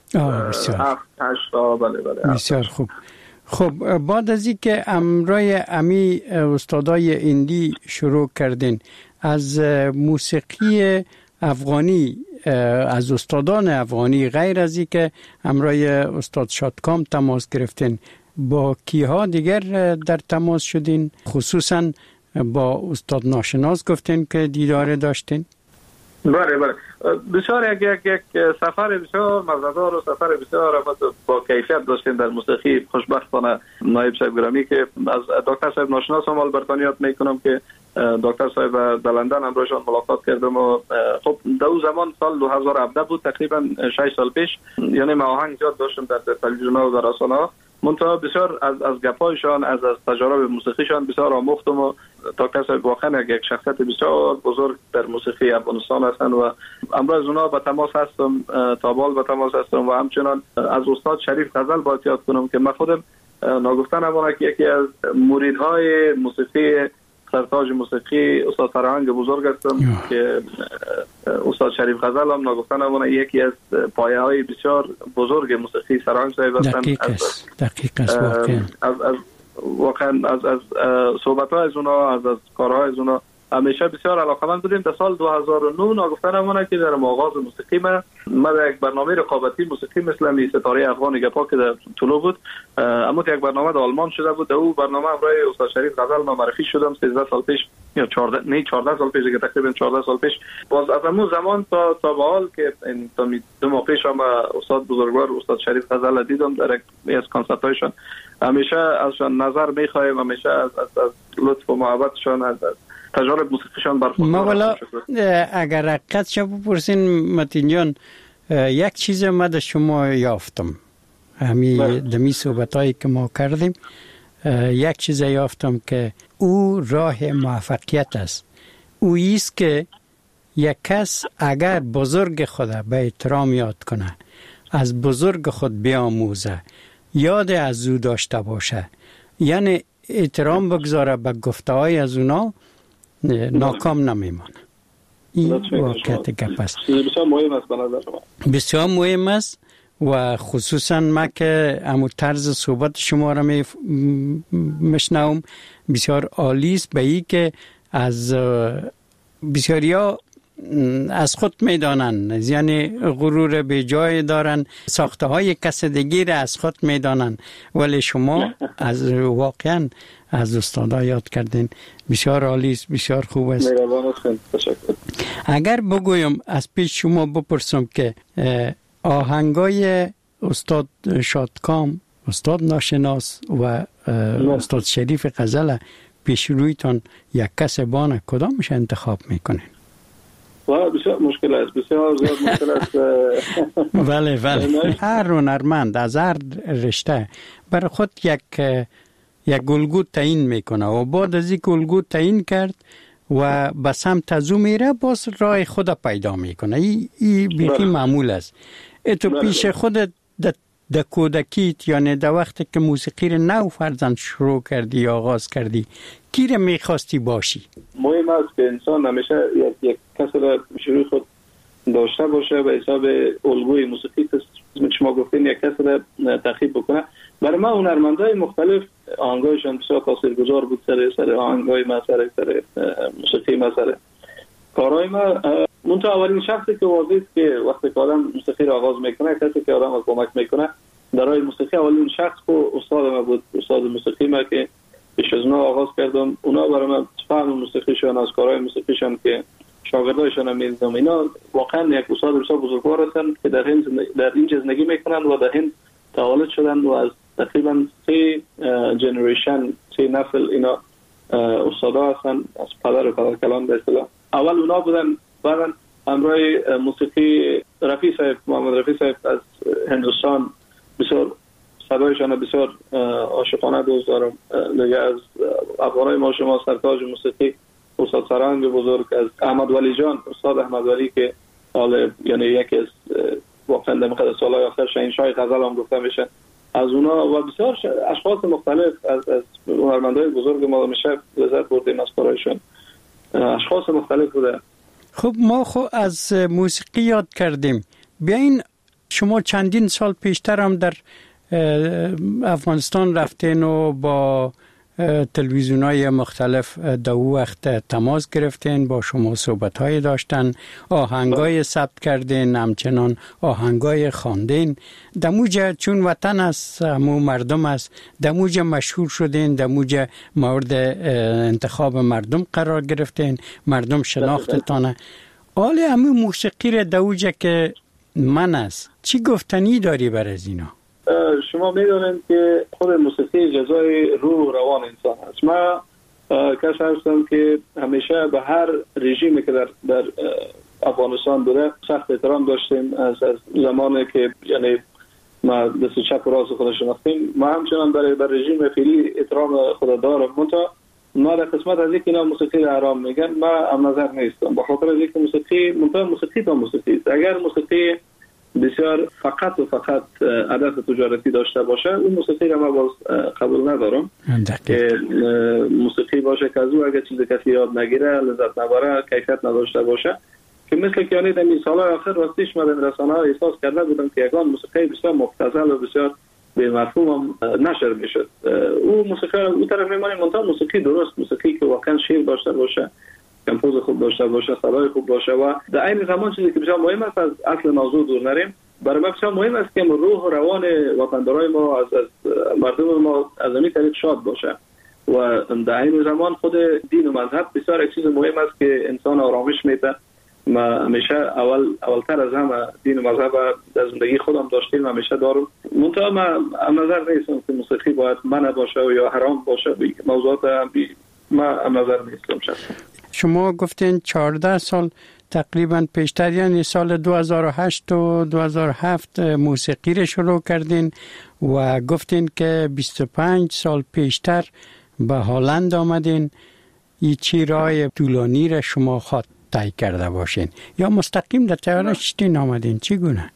بله بسیار خوب. خب بعد از این که امرای امی استادای هندی شروع کردین، از موسیقی افغانی، از استادان افغانی غیر از این که امرای استاد شادکام تماس گرفتین، با کیها دیگر در تماس شدین؟ خصوصا با استاد ناشناس گفتین که دیدار داشتین؟ بله بسیار یک سفر بسیار مزه‌دار و سفر بسیار با کیفیت داشتیم در موسیقی. خوشبختانه نایب صاحب گرامی که از دکتر صاحب ناشناس هم برتانیات میکنم که دکتر صاحب در لندن همراهشان ملاقات کردم و خب در اون زمان سال 2017 بود، تقریبا 6 سال پیش، یعنی ما آهنگ زیاد داشتم در تلویزیون و در رسانه‌ها. منتها بسیار از گپایشان از تجارب موسیقیشان بسیار آموختم و دکتر صاحب واقعا یک شخصیت بسیار بزرگ در موسیقی افغانستان هستند و امروز اونا به تماس هستم، تابال به تماس هستم و همچنان از استاد شریف غزل باید یاد کنم که من خودم ناگفتن امانه که یکی از مریدهای موسیقی سرتاج موسیقی استاد فرهنگ بزرگ هستم که استاد شریف غزل هم ناگفتن امانه یکی از پایه های بسیار بزرگ موسیقی سرهنگ صاحب هستند. دقیق است واقعا از صحبت های از اونا، از کارهای از اونا همیشه بسیار علاقه‌مند بودیم. در سال 2009 ناگفتن امانه که در آغاز موسیقی ما در یک برنامه رقابتی موسیقی مثل ستاره افغان گپا که در طلوع بود، اما یک برنامه در آلمان شده بود. در اون برنامه برای استاد شریف غزل ما معرفی شدم 13 سال پیش یا 14 سال پیش دیگه، تقریبا 14 سال پیش. باز از اون زمان تا به حال که تا 2 ماه پیش هم استاد بزرگوار استاد شریف غزل دیدم در یک از کنسرت‌هایشان. همیشه ازشان نظر می‌خوایم، همیشه از لطف و محبتشان، از تجارب موسیقیشان برخوردار. ما والا اگر حقیقت شو بپرسین متین جان، یک چیز من از شما یافتم همین دمی صحبتایی که ما کردیم، یک چیز یافتم که او راه موفقیت است. او ایست که یک کس اگر بزرگ خود به احترام یاد کنه، از بزرگ خود بیاموزه، یاد از او داشته باشه، یعنی احترام بگذاره به گفته‌های از اونا، ناکام نمیمانه. این واقعیت گپ است. بسیار مهم است به نظر شما. بسیار مهم است و خصوصا من که همون طرز صحبت شما را میشنوم بسیار عالی است، به این که از بسیاریا از خود میدانن، یعنی غرور به جای دارن، ساخته های کسدگی را از خود میدانن، ولی شما از واقعا از استادا یاد کردین. بسیار عالی است، بسیار خوب است. مهربان هستین. تشکر. اگر بگویم از پیش شما بپرسم که آهنگای استاد شادکام، استاد ناشناس و استاد شریف غزل پیش رویتان یک کس بانه، کدامش انتخاب میکنین؟ بسیار مشکل است، بسیار زیاد مشکل است. بله هر هنرمند از هر رشته برای خود یک الگو تعیین میکنه و بعد از این الگو تعیین کرد و به سمت از او میره، باز راه خود پیدا میکنه. این بیخی معمول است. تو پیش خودت در کودکیت، یعنی در وقتی که موسیقی رو نو فرزند شروع کردی یا آغاز کردی، کی رو میخواستی باشی؟ مهم است که انسان همیشه یک کسی را شروع خود داشته باشه به حساب الگوی موسیقی که شما گفتین، یک کسی را تخیب بکنه. برای ما هنرمندای مختلف آهنگایشان بسیار تاثیرگذار بود سر آهنگای ما، سر موسیقی ما، سر کارهای ما. منتها اولین شخصی که واضح است که وقتی که آدم موسیقی را آغاز میکنه، کسی که آدم را کمک میکنه در راه موسیقی، اولین شخص خود استاد ما بود، استاد موسیقی ما که پیش از اونا آغاز کردم. اونا برای من فهم موسیقیشان، از کارهای موسیقیشان که شاگردایشان هم می‌دیدم، اینا واقعا یک استاد بسیار بزرگوار هستند که در این زندگی میکنن و در این تولد شدن و از تقریبا 3 جنریشن، 3 نسل اینا استادا هستن، از پدر و پدرکلان به اصطلاح. اول اونا بودن، بعد همراه موسیقی رفیع صاحب، محمد رفیع صاحب از هندوستان، بسیار صدایشان بسیار عاشقانه دوست دارم. دیگه از افغانای ما شما سرتاج موسیقی استاد سرهنگ بزرگ، از احمد ولی جان، استاد احمد ولی که حالا یعنی یکی از واقعا در مقدس سالهای آخر شاهنشاه غزل هم گفته میشه، از اونا و بسیار اشخاص مختلف از هنرمندای بزرگ ما میشه لذت بردیم از کارایشون. اشخاص مختلف بوده. خب ما از موسیقی یاد کردیم. بیاین شما چندین سال پیشتر هم در افغانستان رفتین و با تلویزیون‌های مختلف در وقت تماس گرفتین، با شما صحبت‌های داشتن، آهنگای ثبت کردین، همچنان آهنگای خواندین. دموجه چون وطن است، همو مردم است، دموجه مشهور شدین، دموجه مورد انتخاب مردم قرار گرفتین، مردم شناختتانه. حالا همو موسیقی را دموجه که من است، چی گفتنی داری بر از اینا؟ شما میدونید که خود موسیقی جزای روح و روان انسان است. من کسی هستم که همیشه به هر رژیمی که در افغانستان بوده سخت احترام داشتیم. از زمانی که یعنی ما دست چپ و راست خود شناختیم، ما همچنان بر رژیم فعلی احترام خود دارم. ما در قسمت از اینکه اینا موسیقی را حرام میگن، ما هم نظر نیستم، به خاطر از اینکه موسیقی تا موسیقی است. اگر موسیقی بسیار فقط هدف تجارتی داشته باشه، اون موسیقی را من باز قبول ندارم. که موسیقی باشه که از او اگر چیز کسی یاد نگیره، لذت نبره، کیفیت نداشته باشه، که مثل که یعنی در این سالهای آخر راستیش من در رسانه‌ها احساس کرده بودم که یکان موسیقی بسیار مبتذل و بسیار به مفهوم نشر میشد. او موسیقی او طرف میمانیم، منتها موسیقی درست، موسیقی که واقعا شعر داشته باشه، کمپوز خوب داشته باشه، صدای خوب باشه و در این زمان چیزی که بسیار مهم است، از اصل موضوع دور نریم. برای ما بسیار مهم است که روح و روان وطندارای ما از مردم ما از همین طریق شاد باشه و در این زمان خود دین و مذهب بسیار یک چیز مهم است که انسان آرامش میده. ما همیشه اولتر از همه دین و مذهب در زندگی خودم داشتیم، همیشه دارم. منتها من نظر نیستم که موسیقی باید منع باشه یا حرام باشه. موضوعات ما نظر نیستم شخصا. شما گفتین 14 سال تقریبا پیشتر، یعنی سال 2008 و 2007 موسیقی رو شروع کردین و گفتین که 25 سال پیشتر به هلند آمدین. این چی راه طولانی را شما خود طی کرده باشین یا مستقیم در طیاره شتین آمدین؟ چی گونه؟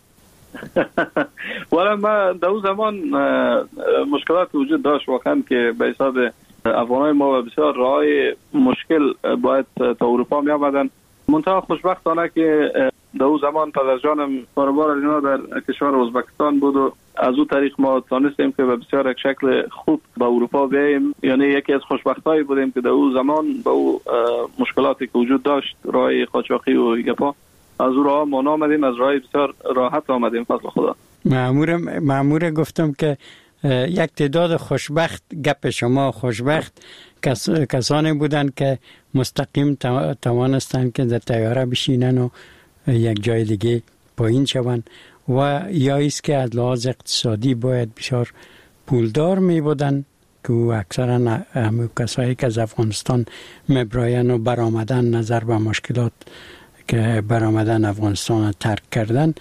والا ما در اون زمان مشکلات وجود داشت واقعا که به حساب افغانای ما بسیار راه مشکل باید تا اروپا می آمدن. منتها خوشبختانه که در اون زمان پدر جانم کاروبار اینا در کشور ازبکستان بود و از اون طریق ما تانستیم که به بسیار یک شکل خوب به اروپا بیاییم. یعنی یکی از خوشبختایی بودیم که در اون زمان با اون مشکلاتی که وجود داشت، راه قاچاقی و گپا، از اون راه ما آمدیم، از راه بسیار راحت آمدیم فضل خدا. مأمور گفتم که یک تعداد خوشبخت، گپ شما خوشبخت کسانی بودند که مستقیم توانستند که در طیاره بشینن و یک جای دیگه پایین شوند و یا ایست که از لحاظ اقتصادی باید بسیار پولدار می بودن که اکثرا همه کسایی که از افغانستان میبراین و برآمدن نظر به مشکلات که برآمدن افغانستان ترک کردن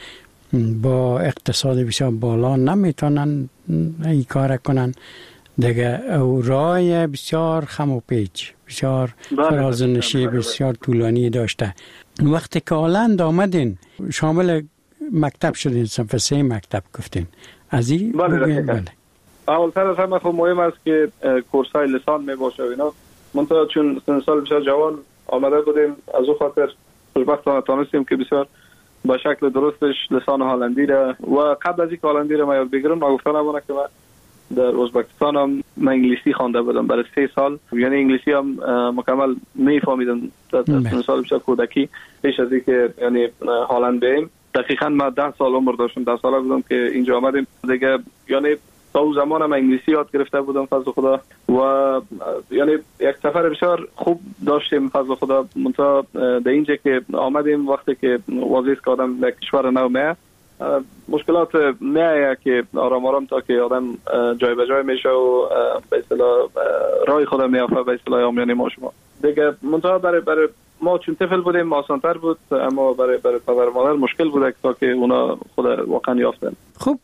با اقتصاد بسیار بالا نمیتونن این کار کنن دیگه. او راه بسیار خم و پیچ، بسیار فرازنشی بسیار طولانی داشته. وقتی که هلند آمدین شامل مکتب شدین، صنف 3 مکتب گفتین از این بگوین. بله. اولتر از همه خب مهم است که کورسای لسان می باشه اینا. منتها چون سن سال بسیار جوان آمده بودیم، از اون خاطر خوشبختانه تانستیم که بسیار با شکل درستش لسان هلندی را و قبل از اینکه هلندی را ما یاد بگیرم ما گفتم نمونه که در ازبکستان هم من انگلیسی خوانده بودم برای 3 سال. یعنی انگلیسی هم مکمل میفهمیدم در سن سال بسیار کودکی پیش از اینکه یعنی هلند بریم. دقیقاً من 10 سال عمر داشتم، 10 ساله بودم که اینجا آمدیم دیگه. یعنی تا اون زمان من انگلیسی یاد گرفته بودم فضل خدا و یعنی یک سفر بسیار خوب داشتیم فضل خدا. منتها در اینجا که آمدیم وقتی که وظیفه که آدم در کشور نو میه مشکلات میه که آرام آرام تا که آدم جای به جای میشه و به اصطلاح راه خدا میافته به اصطلاح آمیانه ما شما دیگه. منتها برای ما چون طفل بودیم آسان‌تر بود، اما برای پدر مادر مشکل بود تا که اونا خود واقعا یافتن. خب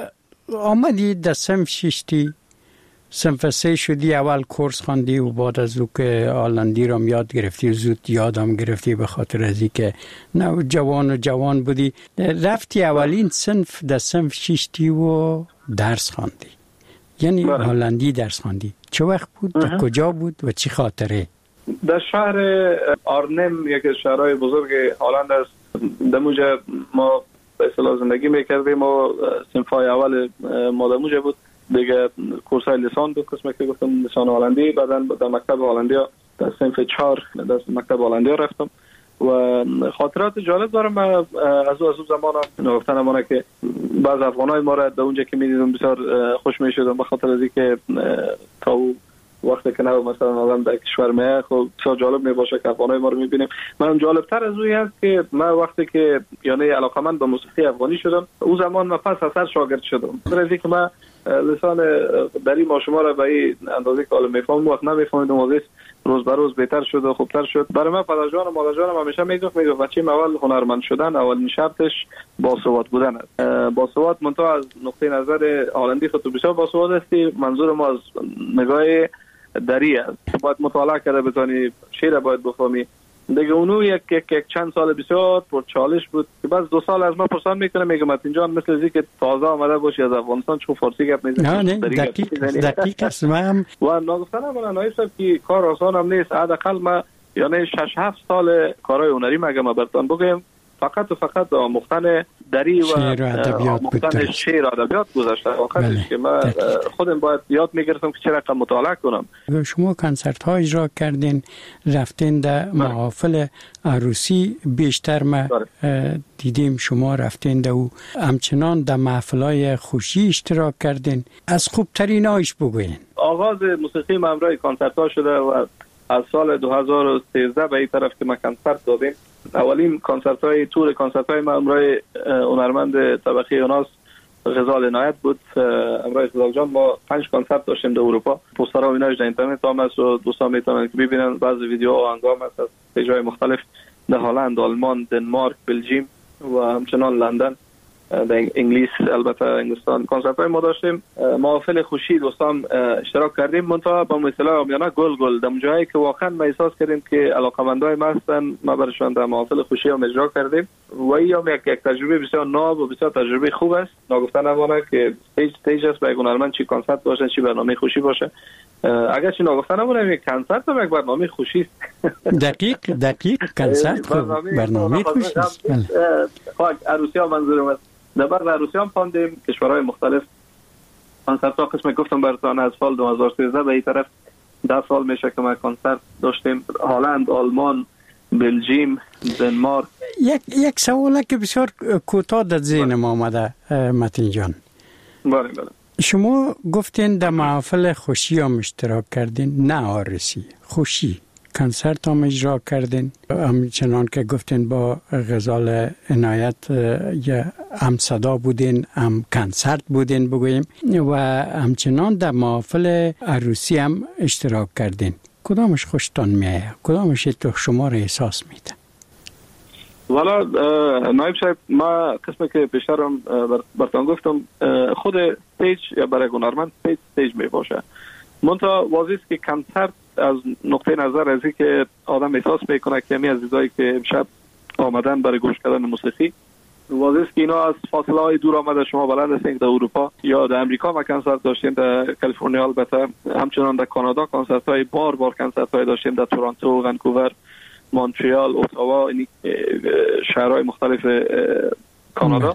آمدی در صنف 6 صنف 3 شدی، اول کورس خواندی و بعد از او که هلندی رو یاد گرفتی زود یادم گرفتی به خاطر از اینکه نه جوان بودی. رفتی اولین صنف در صنف 6 و درس خواندی، یعنی هلندی درس خواندی. چه وقت بود؟ در کجا بود و چی خاطره؟ در شهر آرنم، یکی از شهرهای بزرگ هلند است. در موجه ما به اصطلاح زندگی میکردیم و صنفای اول ما در موجه بود دیگه. کورسای لسان بود، قسمه که گفتم لسان هلندی. بعدا در مکتب هلندیا در صنف 4 در مکتب هلندیا رفتم و خاطرات جالب دارم. من از اون زمان نگفتن امانه که بعض افغانای ما را در اونجا که میدیدم بسیار خوش میشدم به خاطر از اینکه تا وقتی که نه مثلا آدم در کشور میه خب بسیار جالب میباشه که افغانای ما رو میبینیم. من جالبتر از اون هست که من وقتی که یعنی علاقمند به موسیقی افغانی شدم اون زمان من پس اثر شاگرد شدم. در از اینکه من لسان دری ما شما را به این اندازه که حالا میفهمم وقت نمیفهمیدم واسه روز به روز بهتر شد و خوبتر شد. برای من پدر جان و مادر جانم همیشه میگفت بچه‌م اول هنرمند شدن اولین شرطش باسواد بودن است. باسواد منتها از نقطه نظر هلندی خود بسیار باسواد هستی. منظور ما از نگاه دری است. باید مطالعه کرده بتونی، شعر باید بفهمی دیگه. اونو یک چند سال بسیار پر چالش بود که بعد 2 سال از ما پرسان میکنه میگه متین جان مثل از که تازه آمده باشی از افغانستان چون فارسی گپ میزنی. نه دقیق است. من و نگفتن من نایب صاحب که کار آسان هم نیست. حداقل ما یعنی 6-7 سال کارهای هنری مگه ما براتون بگم فقط آموختن دری و آموختن شعر و ادبیات گذاشته. واقعا که من خودم باید یاد میگرفتم که چرا مطالعه کنم. شما کنسرت ها اجرا کردین، رفتین در محافل عروسی بیشتر ما دیدیم شما رفتین در او، همچنان در محفلای خوشی اشتراک کردین. از خوبترین هایش بگوین. آغاز موسیقی من همراه کنسرت ها شده و از سال 2013 به این طرف که ما کنسرت دادیم. اولین کنسرت های تور کنسرت های ما همراه هنرمند طبقه یوناس غزال عنایت بود. همراه غزال جان ما 5 کنسرت داشتیم در اروپا. پوسترها و ایناش در اینترنت هم هست و دوستان میتونن که ببینن. بعضی ویدیوها آهنگام هست از جای مختلف در هلند، آلمان، دنمارک، بلژیم و همچنان لندن، در انگلیس، البته انگلستان کنسرت های ما داشتیم. محافل خوشی دوستان اشتراک کردیم. منتها با اصطلاح عامیانه گل در جایی که واقعا ما احساس کردیم که علاقه‌مندای ما هستن ما برشون در محافل خوشی هم اجرا کردیم و این هم یک تجربه بسیار ناب و بسیار تجربه خوب است. نگفتن نمونه که استیج است برای هنرمند، چی کنسرت باشه چی برنامه خوشی باشه. اگر چی نگفتن نمونه یک کنسرت هم یک برنامه خوشی است. دقیق کنسرت خوب برنامه خوش است. عروسی ها منظورم است. در بعد عروسی هم خواندیم کشورهای مختلف کنسرت ها. قسم گفتم براتون از سال 2013 به این طرف 10 سال میشه که ما کنسرت داشتیم. هلند، آلمان، بلژیم، دنمارک. یک سوالی که بسیار کوتاه در ذهن ما آمده متین جان. بله. شما گفتین در محافل خوشی هم اشتراک کردین، نه عروسی، خوشی کنسرت هم اجرا کردین، همچنان که گفتین با غزال عنایت هم صدا بودین، هم کنسرت بودین بگوییم، و همچنان در محافل عروسی هم اشتراک کردین. کدامش خوشتان میایه؟ کدامش تو شما را احساس میده؟ والا نایب صاحب، ما قسمی که پیشترم براتون گفتم، خود استیج یا برای هنرمند استیج می باشه. منتها واضح است که کنسرت از نقطه نظر از اینکه آدم احساس میکنه که می عزیزایی که امشب آمدن برای گوش کردن موسیقی، واضح است که اینا از فاصله های دور آمده. شما بلد هستین در اروپا یا در امریکا ما کنسرت داشتیم، در کالیفرنیا البته، همچنان در کانادا کنسرت های بار کنسرت های داشتیم، در تورنتو، ونکوور، مونترال، اتاوا، این شهرهای مختلف کانادا.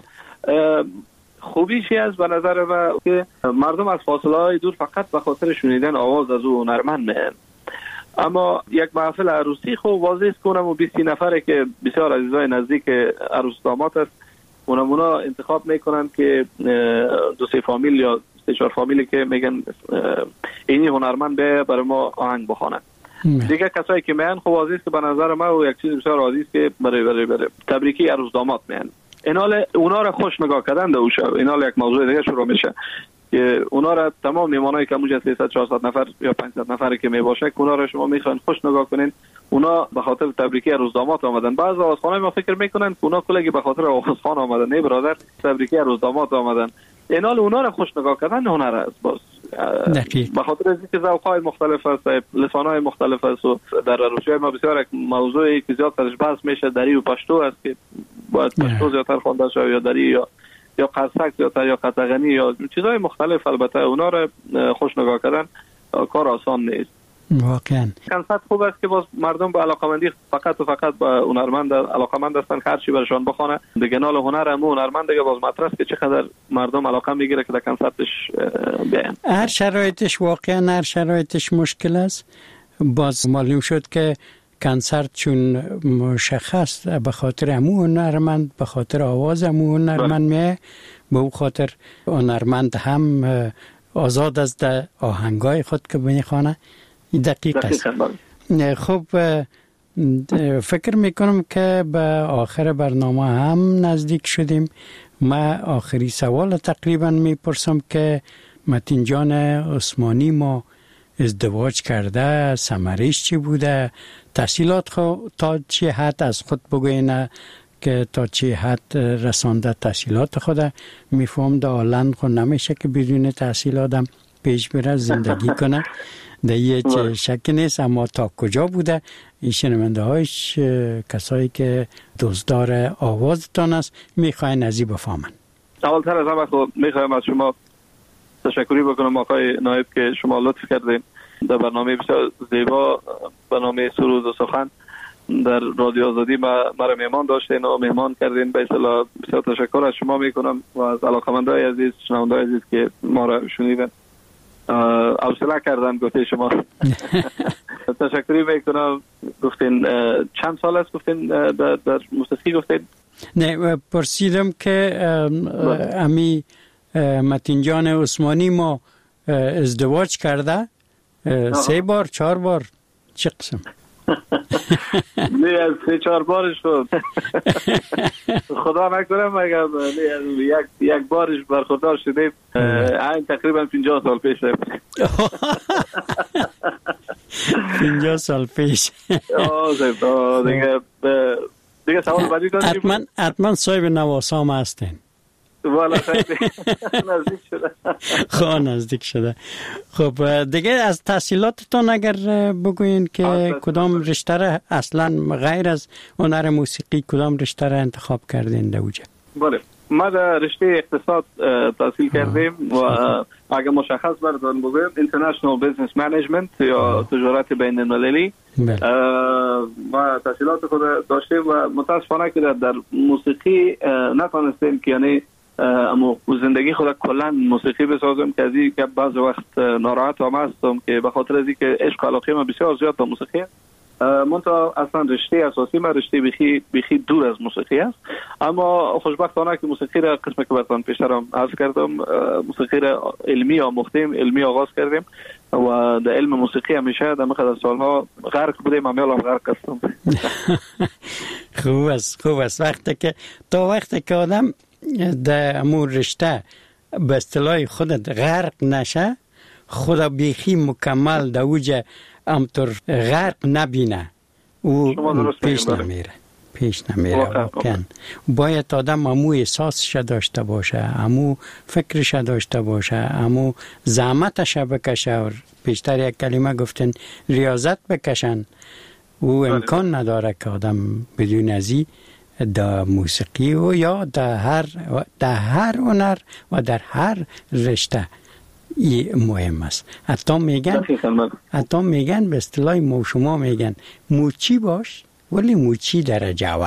خوبیش از به نظر من که مردم از فاصله های دور فقط به خاطر شنیدن آواز از او هنرمند میان. اما یک محفل عروسی خوب واضح است که اونم 20 نفره که بسیار عزیزای نزدیک عروس داماد است، اونا انتخاب میکنن که 2-3 فامیل یا 3-4 فامیلی که میگن اینی هنرمند به برای ما آهنگ بخوانه. دیگه کسایی که میان خب واضح است که به نظر من و یک چیز بسیار عادی است که برای تبریکی عروس داماد میان. اینال اونا را خوش نگاه کردن در شب. اینال یک موضوع دیگه شروع میشه که اونا را تمام میمانایی که موجه 300-400 نفر یا 500 نفری که میباشه، اونا را شما میخواین خوش نگاه کنین. اونا به خاطر تبریکی عروس داماد آمدن. بعضی آوازخوانای ما فکر میکنن که اونا کلگی به خاطر آوازخوان آمدن. نه برادر، تبریکی عروس داماد آمدن. اینال اونا را خوش نگاه کردن هنر است. باز به خاطر اینکه ذوق‌های مختلف است، لسان‌های مختلف است و در عروسی ما بسیار یک موضوعی که زیاد درش بحث میشه دری و پشتو است که باید پشتو زیادتر خوانده شود یا دری یا قرصک زیادتر یا قطغنی یا چیزهای مختلف. البته اونا را خوش نگاه کردن کار آسان نیست. واقعا کنسرت خوب است که باز مردم به علاقمندی فقط و فقط به هنرمند علاقمند هستن، هر چی برشان بخونه. دیگه نال هنر هم هنرمند دیگه باز مطرح است که چقدر مردم علاقه میگیره که در کنسرتش بیان. هر شرایطش واقعا هر شرایطش مشکل است. باز معلوم شد که کنسرت چون مشخص به خاطر همون هنرمند، به خاطر آواز همون هنرمند میه، به اون خاطر هنرمند هم آزاد از در آهنگای خود که میخوانه. دقیق است. خب فکر میکنم که به آخر برنامه هم نزدیک شدیم. ما آخری سوال تقریبا میپرسم که متین جان عثمانی ما ازدواج کرده، ثمرش چی بوده، تحصیلات خود تا چه حد از خود بگوینه که تا چه حد رسانده تحصیلات خود. میفهم در هلند خود نمیشه که بدون تحصیلات هم پیش بره زندگی کنه، در یه شک نیست. اما تا کجا بوده این شنونده هایش کسایی که دوستدار آوازتان است میخواین ازی بفهمن. اولتر از همه خود میخوایم از شما تشکری بکنم آقای نایب که شما لطف کردین در برنامه بسیار زیبا، برنامه سرود و سخن در رادیو آزادی مرا مهمان داشتین و مهمان کردین. به اصطلاح بسیار تشکر از شما میکنم و از علاقه‌مندای عزیز، شنوندای عزیز که ما را شنیدن. حوصله کردن گفته شما. تشکری میکنم. گفتین چند سال است گفتین در موسیقی گفتین؟ نه پرسیدم که امی متین جان عثمانی ما ازدواج کرده 3 بار 4 بار چه قسم؟ نه از 3-4 بارش شد. خدا نکنه مگر یک بارش برخوردار شدیم. این تقریبا 50 سال پیشه. 50 سال پیش. دیگه سوال بعدی کنیم. حتما صاحب نواسام هستین. والا نزدیک شده. خواه نزدیک شده. خب دیگه از تحصیلاتتون اگر بگوین که کدام رشته را اصلا غیر از هنر موسیقی کدام رشته را انتخاب کردین در اوجه؟ بله ما در رشته اقتصاد تحصیل کردیم و اگر مشخص بردارم بگویم International Business Management یا تجارت بین المللی. ما تحصیلات خود داشتیم و متاسفانه که در موسیقی نتونستیم که یعنی زندگی خود کلا موسیقی بسازم که از این که بعض وقت ناراحت هم هستم که به خاطر از اینکه عشق و علاقه من بسیار زیاد به موسیقی منتها اصلا رشته اساسی من رشته بخی دور از موسیقی است. اما خوشبختانه که موسیقی را قسمت که براتون پیشترم عرض کردم موسیقی را علمی آموختیم، علمی آغاز کردیم و در علم موسیقی همیشه در مقدار سالها غرق بودیم، همیشه غرق هستم. خوب است وقتی که آدم در امور رشته به اصطلاح خودت غرق نشه، خدا بیخی مکمل در اوجه امطور غرق نبینه او پیش نمیره واقعا. باید آدم امو احساسش داشته باشه، امو فکرش داشته باشه، امو زحمتش بکشه. پیشتر یک کلمه گفتن ریاضت بکشن. او امکان نداره که آدم بدون ازی در موسیقی و یا در هر هنر و در هر رشته مهم است. حتی میگن به اصطلاح ما شما میگن موچی باش ولی موچی درجه اول.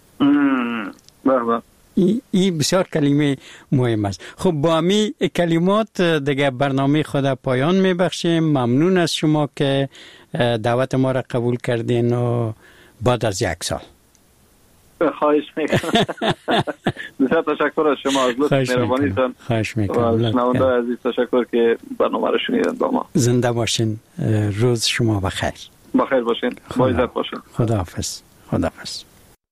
این بسیار کلمه مهم است. خب با امی کلمات دیگه برنامه خود پایان میبخشیم. ممنون از شما که دعوت ما را قبول کردین و بعد از 1 سال. خواهش میکنم. بسیار تشکر از شما، از لطف مهربانیتون. خواهش میکنم. شنونده عزیز تشکر که برنامه را شنیدن با ما. زنده باشین. روز شما بخیر. بخیر باشین. با عزت باشین. خداحافظ. خداحافظ.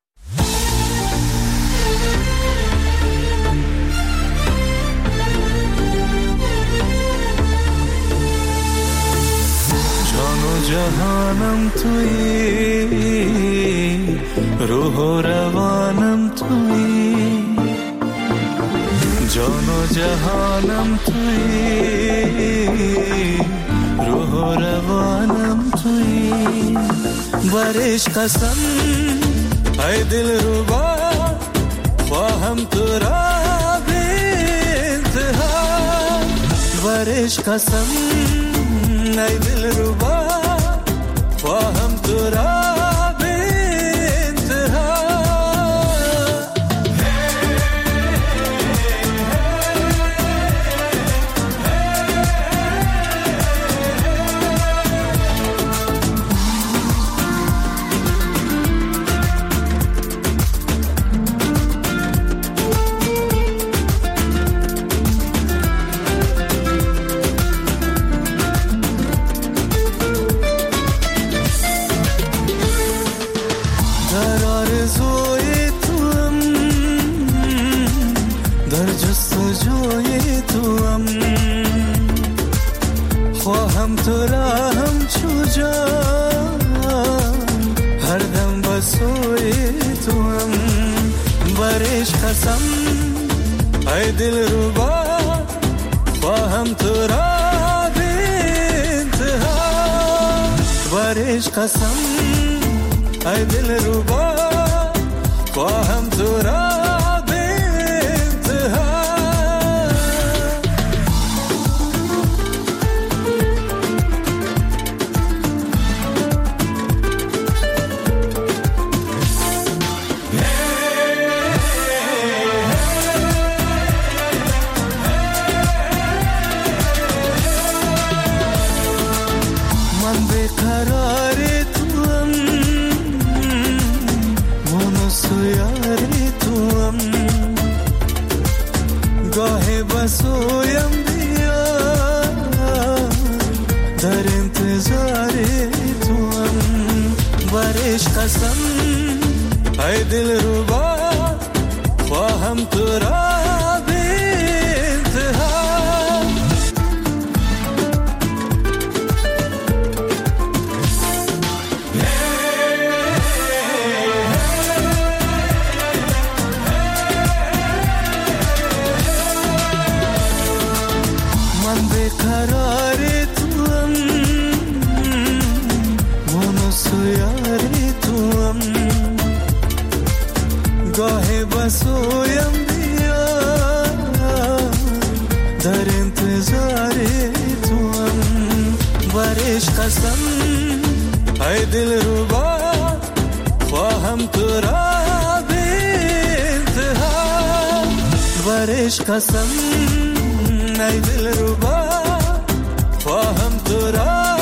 جان و جهانم تویی، روح و روانم تویی، جان و جهانم تویی، روح و روانم تویی. برش قسم ای دل ربا خواهم تو را به انتها. برش قسم ای دل ربا خواهم تو را به انتها. خواهم تو را هم چوجا هر دم بسوی تو هم. برش قسم ای دل ربا خواهم تو را به انتها. برش قسم ای دل ربا خواهم تو را سویم بیا در انتظار تو هم. برش قسم ای دل ربا خواهم تو را به انتها. قرار تو هم منو یار تو هم. گاه بسویم بیا در انتظار تو هم. برش قسم ای دل ربا خواهم تو را به انتها برش قسم ای دل ربا خواهم تو را